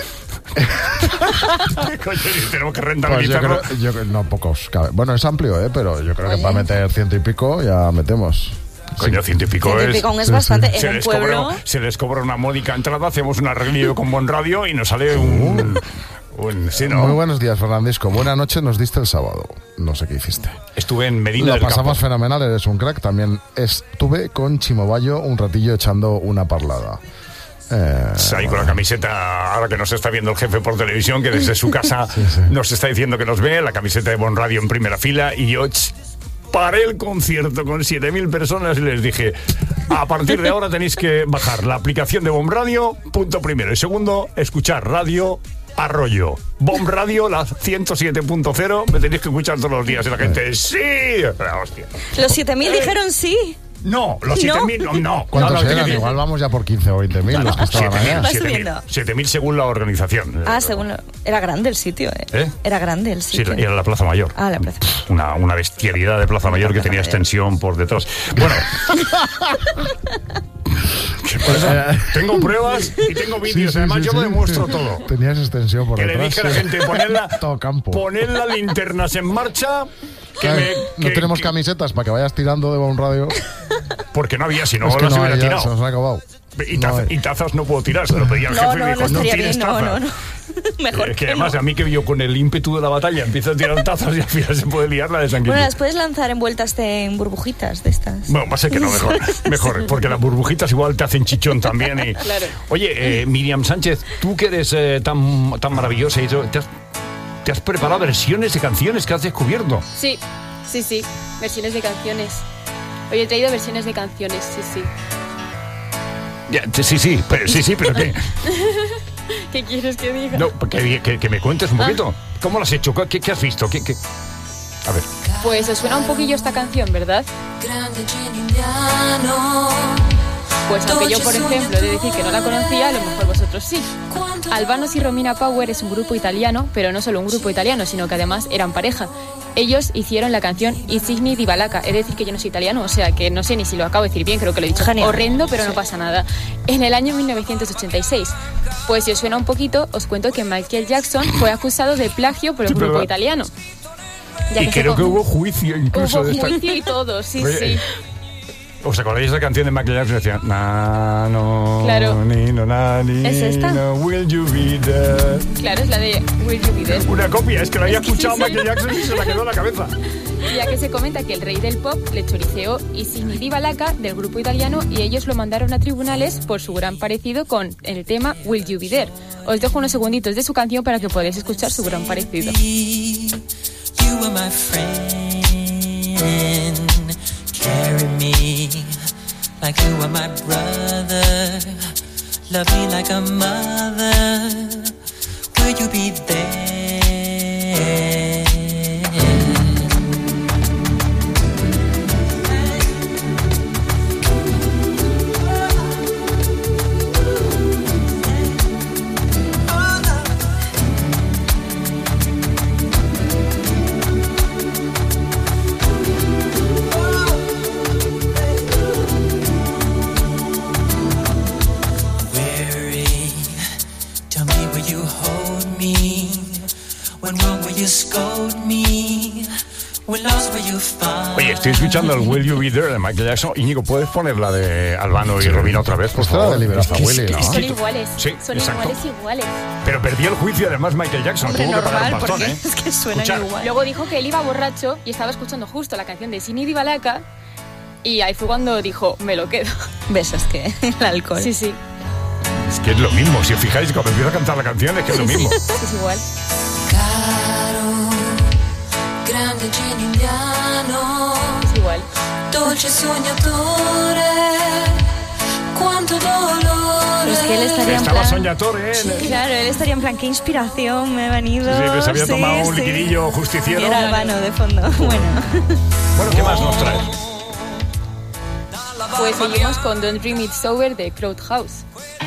Coño, tenemos que rentabilizarlo. Pues yo creo, yo, no, pocos cabe. Bueno, es amplio, ¿eh? Pero yo creo Oye. que para meter ciento y pico ya metemos. Coño, ciento y pico ciento es... y pico aún es sí, bastante. Sí. En se, un les pueblo... cobra, se les cobra una módica entrada, hacemos un arreglillo con Bon Radio y nos sale un... un sí, ¿no? Muy buenos días, Fernandisco. Buena noche nos diste el sábado. No sé qué hiciste. Estuve en Medina Lo del pasamos Campo. fenomenal, eres un crack. También estuve con Chimo Bayo un ratillo echando una parlada. Eh, Ahí con la camiseta, ahora que nos está viendo el jefe por televisión, que desde su casa sí, sí. nos está diciendo que nos ve, la camiseta de Bon Radio en primera fila, y yo ch, paré el concierto con siete mil personas y les dije, a partir de ahora tenéis que bajar la aplicación de Bon Radio, punto primero, y segundo, escuchar radio Arroyo. Bon Radio, la ciento siete punto cero, me tenéis que escuchar todos los días, y la gente, ¡sí! La hostia. Los siete mil dijeron sí. No, los siete mil no, no. ¿Cuántos no, no, eran? Igual vamos ya por quince o veinte mil claro, los que estaban allá. siete mil según la organización. Ah, según... Lo... Era grande el sitio, ¿eh? ¿eh? Era grande el sitio. Sí, era la Plaza Mayor. Ah, la Plaza Mayor. Una, una bestialidad de Plaza Mayor que tenía extensión por detrás. Bueno... ¿Qué pasa? Tengo pruebas y tengo vídeos. Sí, sí, Además, sí, yo sí, lo demuestro sí. todo. Tenías extensión por que detrás. Que le dije a la gente, ponedla, todo campo. poned las linternas en marcha. Que Ay, me, no que, tenemos que... camisetas para que vayas tirando de Bon Radio. Porque no había, si no es que las no hubiera hay, tirado. Se nos ha acabado. Y, taza, no y tazas no puedo tirar, se lo pedía al no, jefe no, y me dijo, no, no tires bien, tazas. No, no, no. Mejor eh, que que además no. a mí que yo con el ímpetu de la batalla empiezo a tirar tazas y al final se puede liar la de San Quintín. Bueno, las puedes lanzar envueltas en burbujitas de estas. Bueno, va a ser que no, mejor, mejor, porque las burbujitas igual te hacen chichón también. Y... Claro. Oye, eh, Miriam Sánchez, tú que eres eh, tan, tan maravillosa, y te has, te has preparado versiones de canciones que has descubierto. Sí, sí, sí, versiones de canciones. Hoy he traído versiones de canciones, sí, sí. Ya, sí, sí, pero, sí, sí, pero ¿qué? ¿Qué quieres que diga? No, que, que, que me cuentes un Ah. poquito. ¿Cómo lo has hecho? ¿Qué, qué has visto? ¿Qué, qué? A ver. Pues os suena un poquillo esta canción, ¿verdad? Pues aunque yo, por ejemplo, he de decir que no la conocía, a lo mejor vosotros sí. Albanos y Romina Power es un grupo italiano, pero no solo un grupo italiano, sino que además eran pareja. Ellos hicieron la canción Insigni di Balaca, es decir que yo no soy italiano, o sea que no sé ni si lo acabo de decir bien, creo que lo he dicho Genial. horrendo, pero Sí. no pasa nada. En el año mil novecientos ochenta y seis. Pues si os suena un poquito, os cuento que Michael Jackson fue acusado de plagio por un Sí, grupo ¿verdad? italiano. Ya Y que se creo co- que hubo juicio incluso Hubo de esta. juicio y todo, sí, Oye, sí. ¿Os acordáis de esa canción de Michael Jackson? Decía, na, no, Claro. ni, no, na, ni, ¿Es esta? no, will you be there? Claro, es la de Will You Be There. Una copia, es que la había escuchado Sí. Michael Jackson y se la quedó en la cabeza. Ya que se comenta que el rey del pop le choriceó Insigni di Balaca del grupo italiano y ellos lo mandaron a tribunales por su gran parecido con el tema Will You Be There. Os dejo unos segunditos de su canción para que podáis escuchar su gran parecido. You were my friend, carry me like you were my brother, love me like a mother, will you be there? Weary, tell me will you hold me? When wrong will you scold me? When lost will you find? Oye, estoy escuchando el Will You Be There de Michael Jackson. Íñigo, ¿puedes poner la de Albano y Sí. Romina otra vez, por Esto era favor? de Liberaza Es que- Willy, es que- ¿no? es Son que- iguales, Sí, son exacto. iguales iguales. Pero perdió el juicio además Michael Jackson. Hombre, Tuvo que pagar un normal, bastón, porque ¿eh? es que suenan Escuchar. igual. Luego dijo que él iba borracho y estaba escuchando justo la canción de Insigni di Balaca y ahí fue cuando dijo, me lo quedo. ¿Ves? Es que el alcohol. Sí, sí, Es que es lo mismo. Si os fijáis, cuando empieza a cantar la canción es que es lo mismo. es igual. Grande genio indiano, Es igual. dolce sognatore, quanto dolore. Pues que él estaría en Estaba plan... soñatore, ¿eh? Sí, claro, él estaría en plan, qué inspiración me he venido. Sí, que se había Sí, tomado un sí. liquidillo justiciero. Y era Albano de fondo. Bueno. Bueno, ¿qué más nos traes? Pues seguimos con Don't Dream It's Over de Crowd House.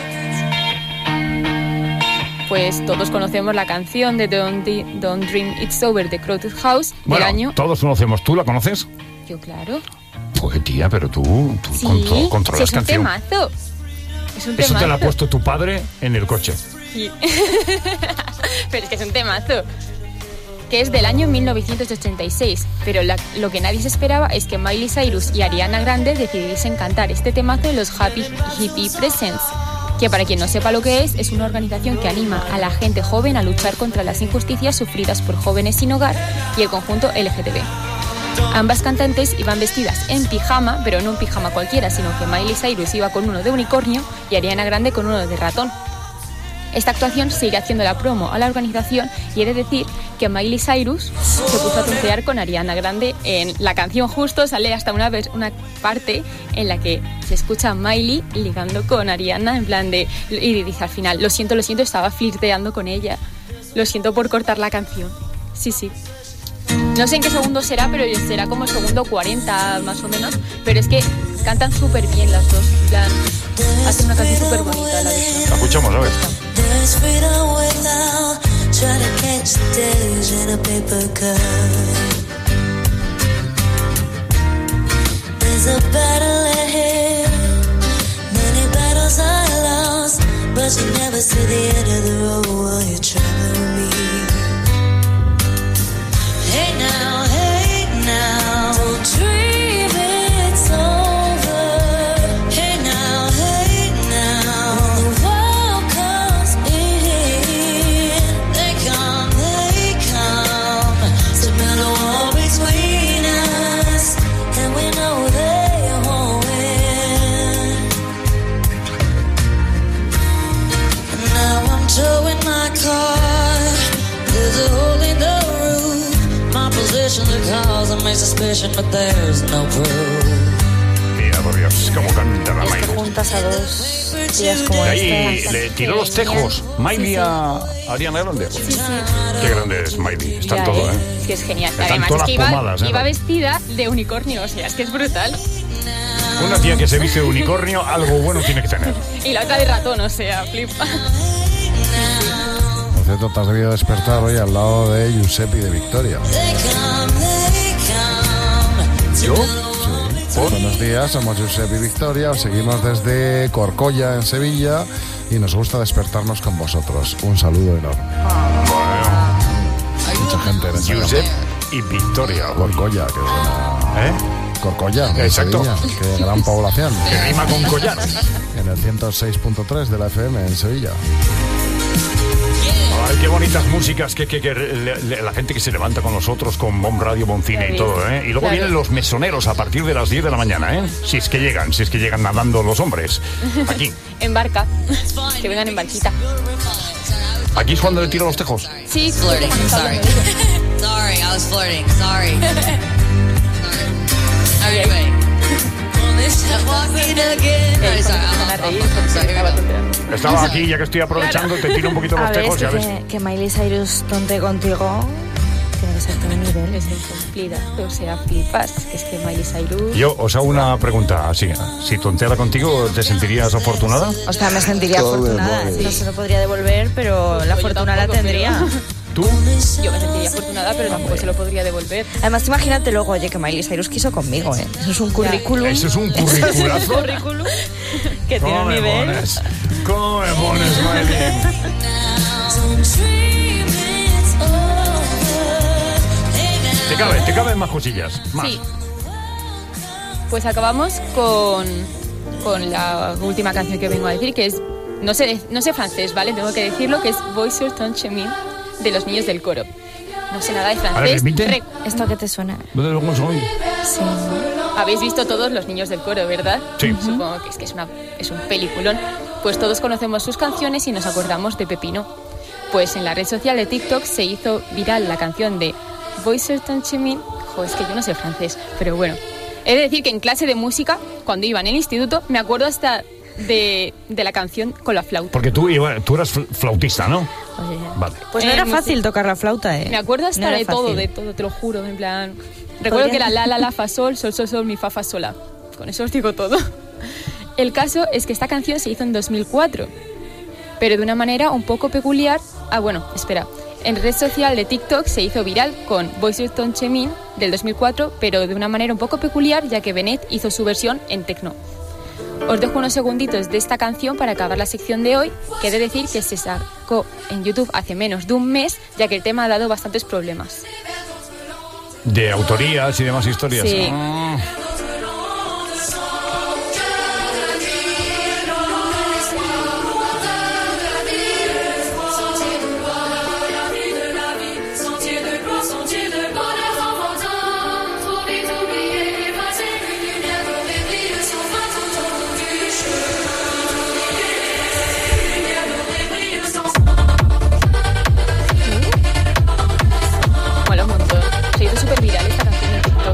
Pues todos conocemos la canción de Don't, Di- Don't Dream It's Over de Crowd House Bueno, del año... todos conocemos. ¿Tú la conoces? Yo, claro. Pues tía, pero tú, tú Sí, contro- sí, controlas es un canción. temazo. Es un Eso temazo. te lo ha puesto tu padre en el coche. Sí. Pero es que es un temazo. Que es del año mil novecientos ochenta y seis. Pero la- lo que nadie se esperaba es que Miley Cyrus y Ariana Grande decidiesen cantar este temazo en los Happy Hippie Presents. Que para quien no sepa lo que es, es una organización que anima a la gente joven a luchar contra las injusticias sufridas por jóvenes sin hogar y el conjunto L G T B. Ambas cantantes iban vestidas en pijama, pero no un pijama cualquiera, sino que Miley Cyrus iba con uno de unicornio y Ariana Grande con uno de ratón. Esta actuación sigue haciendo la promo a la organización y he de decir que Miley Cyrus se puso a tontear con Ariana Grande. En la canción justo sale hasta una, vez, una parte en la que se escucha a Miley ligando con Ariana en plan de... Y dice al final, lo siento, lo siento, estaba flirteando con ella. Lo siento por cortar la canción. Sí, sí. No sé en qué segundo será, pero será como el segundo cuarenta más o menos. Pero es que cantan súper bien las dos. En plan, hacen una canción súper bonita la versión. La escuchamos, ¿sabes? There's freedom without trying to catch the days in a paper cup. There's a battle ahead, many battles I lost, but you never see the end of the road while you're trying to read. Hey now, hey now, don't dream it's over. Hey now, hey now, when the world comes in, they come, they come to build a wall between us, and we know they won't win. Now I'm towing my car, there's a hole in the roof. My position the cause of my suspicion, but there's no proof. mía, por Dios, cómo canta la Es que Miley. juntas a dos días como Y ahí este. le tiró los tejos Miley a Ariana Grande. Sí, sí. Qué grande es Miley, está en Ya, todo, eh. ¿eh? Es que es genial. Están Además, todas es que las iba, pomadas, ¿eh? iba vestida de unicornio, o sea, es que es brutal. Una tía que se viste de unicornio, algo bueno tiene que tener. Y la otra de ratón, o sea, flipa. Por cierto, te has debido despertar hoy al lado de Giuseppe y de Victoria. ¿Yo? Sí. Buenos días, somos Giuseppe y Victoria, os seguimos desde Corcolla, en Sevilla, y nos gusta despertarnos con vosotros. Un saludo enorme. Hay mucha gente en esta Giuseppe casa. y Victoria. Corcolla, que es una... ¿Eh? Corcolla, en Exacto. Sevilla, que gran población. Que rima con collar. En el ciento seis punto tres de la F M en Sevilla. Ay, qué bonitas músicas, que, que, que le- le- la gente que se levanta con nosotros, con Bon Radio, Bon Cine y todo, ¿eh? Y luego Claro. vienen los mesoneros a partir de las diez de la mañana, ¿eh? Si es que llegan, si es que llegan nadando los hombres. Aquí. En barca. Que vengan en barquita. Aquí es cuando le tiro los tejos. Sí, Flirting, estamos sorry. hablando de ello. Sorry, I was flirting. Sorry. Anyway. Walking again. Eh, No, sorry, van a I'm- reír I'm porque sorry. estaba tonteando. Estaba aquí, ya que estoy aprovechando, te tiro un poquito los A ver, es tejos, que, ya ves. que, que Miley Cyrus tonte contigo tiene que ser todo nivel. Es cumplida. O sea, flipas. Que es que Miley Cyrus... Yo os hago una pregunta así. Si tonteara contigo, ¿te sentirías afortunada? O sea, me sentiría afortunada. No se lo podría devolver, pero la fortuna la tendría. ¿Tú? Yo me sentiría afortunada, pero tampoco se lo podría devolver. Además, imagínate luego, oye, que Miley Cyrus quiso conmigo, ¿eh? Eso es un currículum. Eso es un Eso es un curriculazo. currículum que tiene ¿Cómo un me nivel. pones? ¿Cómo me pones, Miley? Te caben, te caben más cosillas. Más. Sí. Pues acabamos con, con la última canción que vengo a decir, que es, no sé, no sé francés, ¿vale? Tengo que decirlo, que es Voix sur ton chemin, de los niños del coro. No sé nada de francés. repite. Re- ¿Esto qué te suena? Sí. Habéis visto todos los niños del coro, ¿verdad? Sí. Supongo que es que es, una, es un peliculón. Pues todos conocemos sus canciones y nos acordamos de Pepino. Pues en la red social de TikTok se hizo viral la canción de Voix sur ton chemin. Jo, es que yo no sé francés, pero bueno. He de decir que en clase de música, cuando iba en el instituto, me acuerdo hasta de, de la canción con la flauta. Porque tú, iba- tú eras fl- flautista, ¿no? Vale. Pues no Eh, era no fácil sé. tocar la flauta, ¿eh? Me acuerdo hasta No era de todo, fácil. de todo, te lo juro, en plan... Recuerdo que era la, la, la, fa, sol, sol, sol, sol, mi, fa, fa, sola. Con eso os digo todo. El caso es que esta canción se hizo en dos mil cuatro, pero de una manera un poco peculiar. Ah, bueno, espera. En red social de TikTok se hizo viral con Voix sur ton chemin del dos mil cuatro, pero de una manera un poco peculiar, ya que Benet hizo su versión en tecno. Os dejo unos segunditos de esta canción para acabar la sección de hoy, que he de decir que se sacó en YouTube hace menos de un mes, ya que el tema ha dado bastantes problemas. De autorías y demás historias. Sí. Ah. Mola un montón. Se hizo súper viral esta canción en TikTok.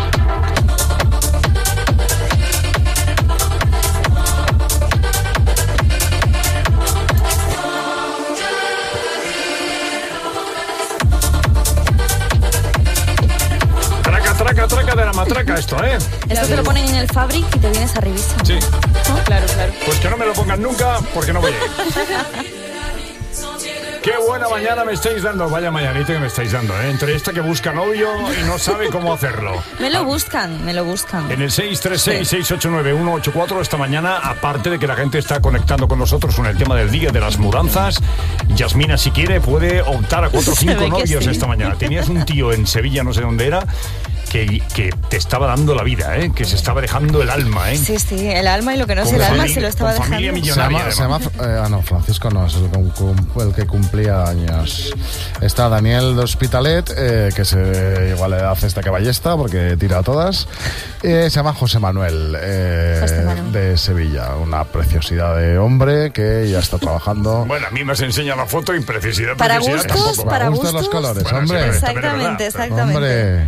Traca, traca, traca de la matraca esto, ¿eh? Esto te lo ponen en el Fabric y te vienes arribísimo. Sí. Claro, claro. Pues que no me lo pongan nunca, porque no voy a ir. Qué buena mañana me estáis dando. Vaya mañanita que me estáis dando, ¿eh? Entre esta que busca novio y no sabe cómo hacerlo. Me lo buscan, me lo buscan. En el seis tres seis, seis ocho nueve, uno ocho cuatro esta mañana, aparte de que la gente está conectando con nosotros con el tema del día de las mudanzas, Yasmina, si quiere, puede optar a cuatro o Se cinco ve que novios sí. esta mañana. Tenías un tío en Sevilla, no sé dónde era, que, que te estaba dando la vida, ¿eh? Que se estaba dejando el alma, ¿eh? Sí, sí, el alma y lo que no es Con el alma familia- se lo estaba con familia dejando. Se llama, se llama, eh, ah, no, Francisco no, es el, cum- cum- el que cumplía años. Está Daniel de Hospitalet, eh, que se igual le hace esta que ballesta porque tira a todas. Eh, se llama José Manuel, eh, José Manuel. de Sevilla. Una preciosidad de hombre que ya está trabajando. Bueno, a mí me has enseñado la foto y preciosidad, Para preciosidad gustos, tampoco. para gustos los gustos. colores, Bueno, hombre. sí, también es Exactamente, verdad, pero- exactamente. Hombre,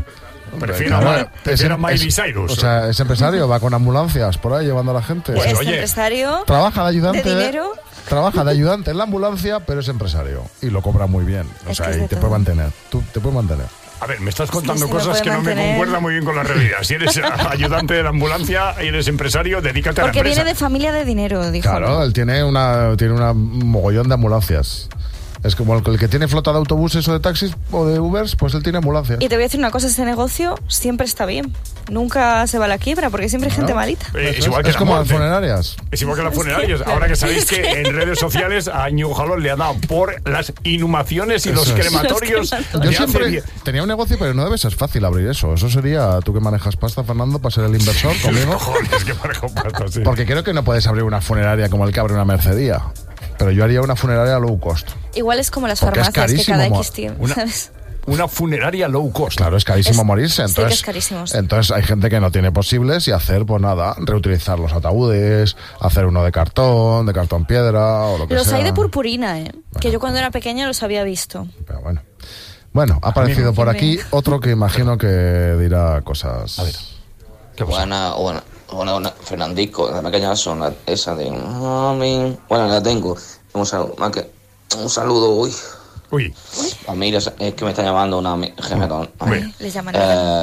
Prefiero a Ma- prefiero a Miley Cyrus. O sea, es empresario, va con ambulancias por ahí llevando a la gente. Es empresario. Trabaja de ayudante. De dinero. Trabaja de ayudante en la ambulancia, pero es empresario. Y lo cobra muy bien. O Es sea, que es y de te todo. puede mantener. Tú te puedes mantener. A ver, me estás contando Sí, sí, lo cosas puede que no me mantener. concuerdan muy bien con la realidad. Si eres ayudante de la ambulancia y eres empresario, dedícate a la Porque empresa. viene de familia de dinero, dijo. Claro, él tiene una tiene una mogollón de ambulancias. Es como el, el que tiene flota de autobuses o de taxis o de Ubers, pues él tiene ambulancias. Y te voy a decir una cosa, este negocio siempre está bien. Nunca se va a la quiebra porque siempre hay gente malita. Eh, es igual que es la como las muerte. funerarias. Es igual que las Es que, funerarias. claro. Ahora que sabéis que en redes sociales a Íñigo Jalón le ha dado por las inhumaciones y los Eso es. crematorios. Yo de hace siempre diez- tenía un negocio, pero no debe ser fácil abrir eso. Eso sería tú que manejas pasta, Fernando, para ser el inversor conmigo. Cojones, que manejo pasta, sí. Porque creo que no puedes abrir una funeraria como el que abre una mercedía. Pero yo haría una funeraria low cost. Igual es como las Porque es farmacias que carísimo, cada mo- X tiempo, una- ¿sabes? Una funeraria low cost. Claro, es carísimo Es- morirse. sí que Entonces, es carísimo, sí. entonces hay gente que no tiene posibles y hacer, pues nada, reutilizar los ataúdes, hacer uno de cartón, de cartón piedra o lo que Los sea. hay de purpurina, ¿eh? Que yo cuando era pequeña los había visto. Pero bueno. Bueno, ha aparecido por aquí otro que imagino que dirá cosas. A ver. Buena, buena, buena, buena. Fernandico, la pequeña zona esa de... Mami. Bueno, la tengo. Un saludo, más que- un saludo, uy. Uy. A mí es que me está llamando una ami- gemetón. Les llaman Eh,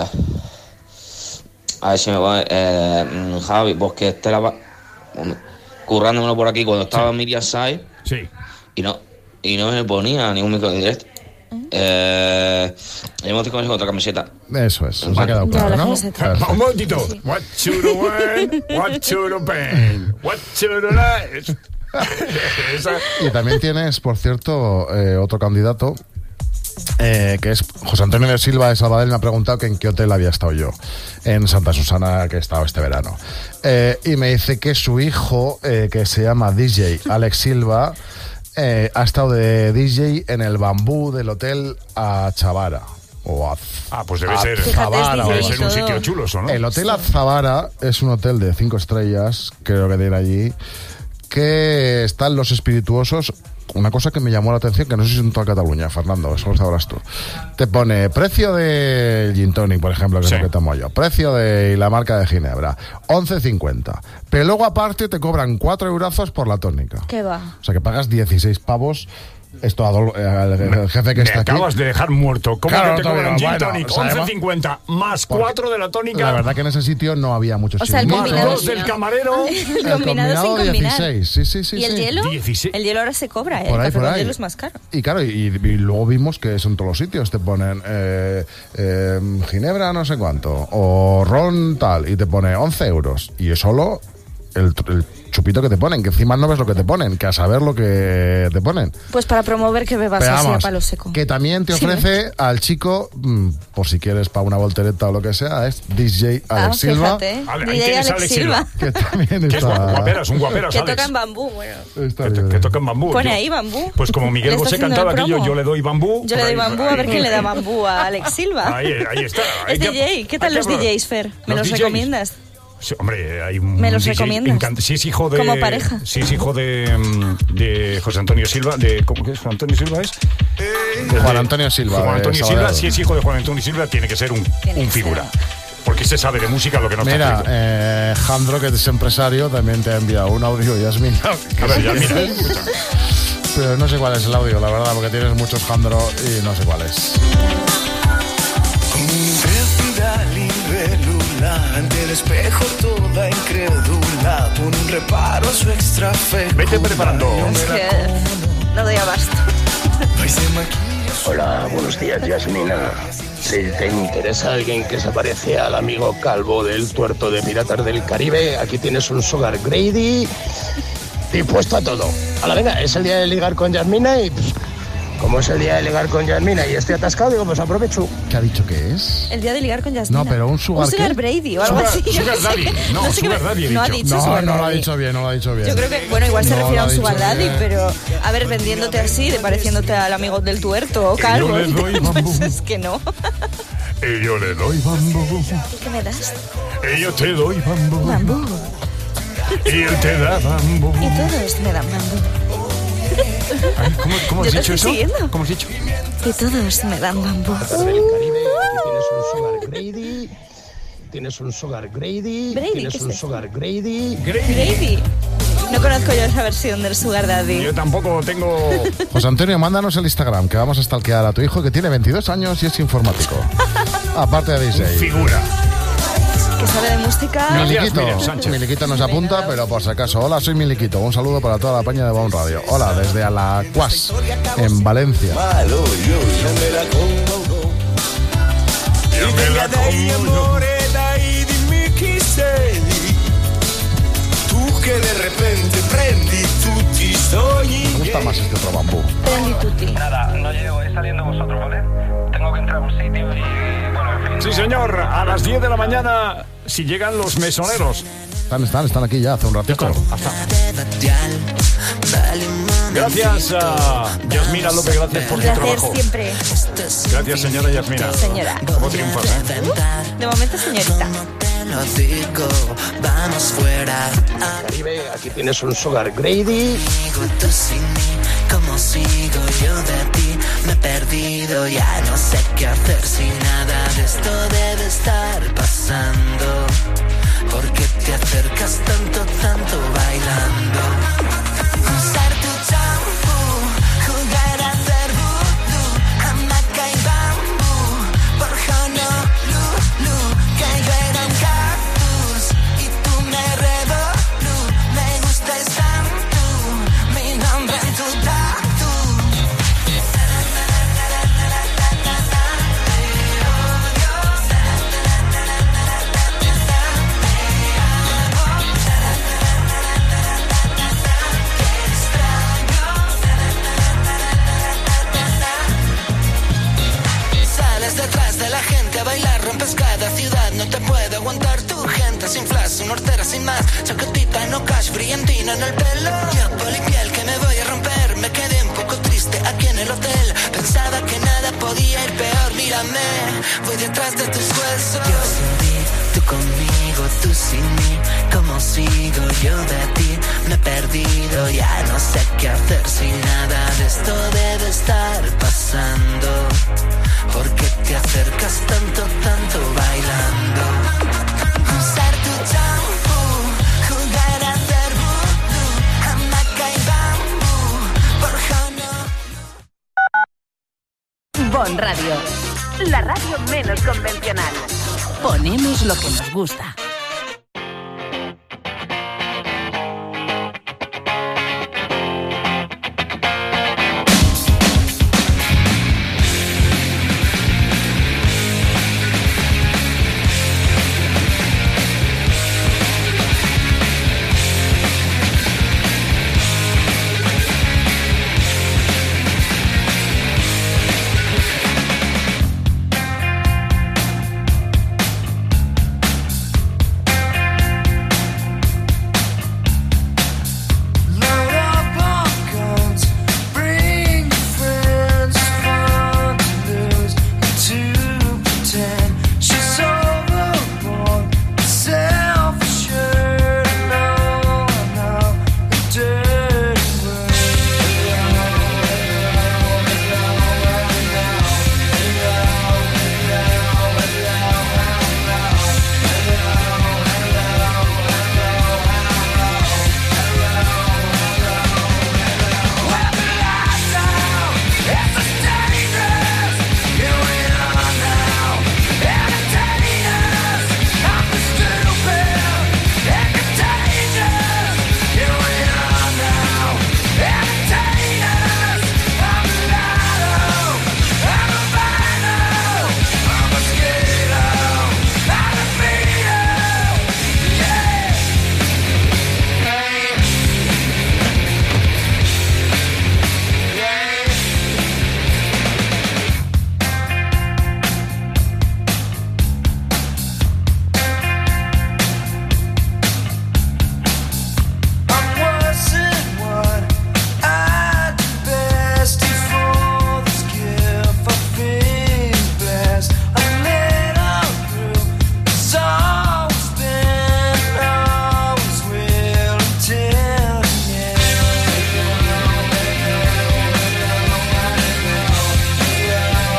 a ver si me voy. Eh, mm, Javi, vos que te la va currándomelo por aquí cuando estaba Miriam Sai. Sí. Y no, y no me ponía ningún micro en directo. Eh, hemos con otra camiseta. Eso es, os ha quedado claro, ¿no? Perfecto. Un momentito. What you do when, what you do pain, what you do nice. Esa- Y también tienes, por cierto, eh, otro candidato, eh, que es José Antonio de Silva de Sabadell. Me ha preguntado que en qué hotel había estado yo, en Santa Susana, que he estado este verano. Eh, y me dice que su hijo, eh, que se llama D J Alex Silva, eh, ha estado de D J en el Bambú del hotel Achavara. O Az- Ah, pues debe ser, Azabara, debe o ser algo un así. sitio chulo eso, ¿no? El Hotel Azabara es un hotel de cinco estrellas, creo que tiene allí, que están los espirituosos. Una cosa que me llamó la atención, que no sé si en toda Cataluña, Fernando, eso lo sabrás tú. Te pone precio de gin tonic, por ejemplo, que Sí. es lo que tomo yo. Precio de la marca de Ginebra, once cincuenta. Pero luego aparte te cobran cuatro eurazos por la tónica. ¿Qué va? O sea que pagas dieciséis pavos. Esto Adol- eh, el, el jefe que Me está aquí. acabas de dejar muerto. ¿Cómo Claro, que te no te cobran digo, gin bueno, tonic? sabemos- once cincuenta más Porque cuatro de la tónica. La verdad que en ese sitio no había muchos O sea, el chiringuitos. combinado dos del camarero. El combinado sin combinar. dieciséis, sí, sí, sí. ¿Y el sí. hielo? dieciséis. El hielo ahora se cobra, ¿eh? Por ahí, el café por con ahí. hielo es más caro. Y claro, y, y luego vimos que eso en todos los sitios te ponen eh, eh, Ginebra no sé cuánto, o ron tal, y te pone once euros. Y es solo el, el chupito que te ponen, que encima no ves lo que te ponen, que a saber lo que te ponen. Pues para promover que bebas Pero así a vamos, palo seco. que también te Sí. ofrece al chico, mm, por si quieres para una voltereta o lo que sea, es D J Alex Ah, Silva. fíjate, Ale- ahí D J tienes a Alex Alex Silva. Que también Que es está... guaperas, un guaperas, Que Alex. tocan bambú, bueno. está Que, to- bien. que tocan bambú. Pone Yo- ahí bambú. Pues como Miguel Le está Bosé haciendo cantaba el aquello, promo. yo le doy bambú. Yo por le doy ahí- bambú, a ver quién le da bambú a Alex Silva. Ahí, ahí está. Hay Es que- D J. ¿Qué tal hay que los hablar. D Js, Fer? ¿Me Los los D Js. recomiendas? Sí, hombre, hay un ¿Me los D J recomiendas? encant- Si es hijo de... Como pareja. Si es hijo de, mm, de José Antonio Silva, de... ¿Cómo que es? ¿Juan Antonio Silva es? De Juan Antonio Silva, Juan de Antonio Sabadell. Silva, si es hijo de Juan Antonio Silva, tiene que ser un, un figura. Porque se sabe de música lo que no está Mira, escrito. eh, Jandro, que es empresario, también te ha enviado un audio, Yasmina. A ver, Yasmina, escucha. Pero no sé cuál es el audio, la verdad, porque tienes muchos Jandro y no sé cuál es. Intrépida, libélula, ante el espejo toda incrédula, pone un reparo a su extra fe. Vete preparando. Es que no doy abasto. Hola, buenos días, Yasmina. Si te interesa alguien que se parece al amigo calvo del tuerto de Piratas del Caribe, aquí tienes un Sugar Grady dispuesto a todo. A la venga, es el día de ligar con Yasmina y pues, como es el día de ligar con Yasmina y estoy atascado, digo, pues aprovecho. ¿Qué ha dicho que es? El día de ligar con Yasmina. No, pero un Sugar Un Sugar ¿qué? Brady o algo Sugar- así. yo Sugar sé. Daddy. No, sé qué Sugar me- Daddy he No ha dicho. dicho No, Sugar no lo ha Daddy. dicho bien, no lo ha dicho bien. Yo creo que, bueno, igual se No refiere lo a un ha dicho Sugar Daddy, bien. pero a ver, vendiéndote así, de pareciéndote al amigo del tuerto o calvo. yo le doy bambú. Pues es que no. Y yo le doy bambú. ¿Qué me das? Y yo te doy bambú. Bambú. Y él te da bambú. Y todos me dan bambú. Ay, ¿Cómo, cómo Yo has te dicho estoy eso? siguiendo. ¿Cómo has dicho? Y todos me dan bambú. Del Caribe, aquí tienes un Sugar Grady tienes un Sugar Grady. Brady, tienes ¿qué es un esto? Sugar Grady. Grady. No conozco yo esa versión del Sugar Daddy. Yo tampoco tengo... José Antonio, mándanos el Instagram, que vamos a stalkear a tu hijo, que tiene veintidós años y es informático. Aparte de D J. Figura. Que sabe de música. Miliquito, Miriam Sánchez. Miliquito nos apunta, pero por si acaso. Hola, soy Miliquito. Un saludo para toda la paña de Bon Radio. Hola, desde Alacuas, en Valencia. Malo, yo, yo me la como. Io me la Dai amore, dai dimmi chi sei. Tu che de repente prendi tutti i sogni. Me gusta más este otro bambú. Prendi tutti. Nada, no llego, es saliendo vosotros, ¿vale? Tengo que entrar a un sitio y, bueno, en fin. Sí, señor, a las diez de la mañana, si llegan los mesoneros. Están, están, están aquí ya hace un ratito. Hasta. Gracias a Yasmina López, gracias por tu Placer trabajo. siempre. Gracias, señora Yasmina. Señora. ¿Cómo triunfas, eh? Uh, de momento, señorita. Lo digo, vamos fuera. Caribe, aquí tienes un Sugar Grady. Amigo, tú sin mí, ¿cómo sigo yo de ti? Me he perdido, ya no sé qué hacer si nada de esto debe estar pasando. ¿Por qué te acercas tanto, tanto bailando? Usar tu champú, jugar a hacer vudú, hamaca y bambú, por Honolulu, que llueva un cactus y tú me revolú, me gustas tanto, mi nombre en tu tatu. Detrás de la gente a bailar, rompes cada ciudad, no te puede aguantar tu gente, sin flash, sin hortera, sin más, chaquetita, no cash, brillantina en el pelo, yo polipiel que me voy a romper, me quedé un poco triste aquí en el hotel, pensaba que nada podía ir peor, mírame, voy detrás de tus huesos, yo sin ti, tú conmigo, tú sin mí, ¿cómo sigo yo de ti? Me he perdido, ya no sé qué hacer si nada de esto debe estar pasando. ¿Por qué te acercas tanto, tanto bailando? Usar tu champú, jugar a hacer vudú, hamaca y bambú, por Honolulu. Bon Radio, la radio menos convencional. Ponemos lo que nos gusta.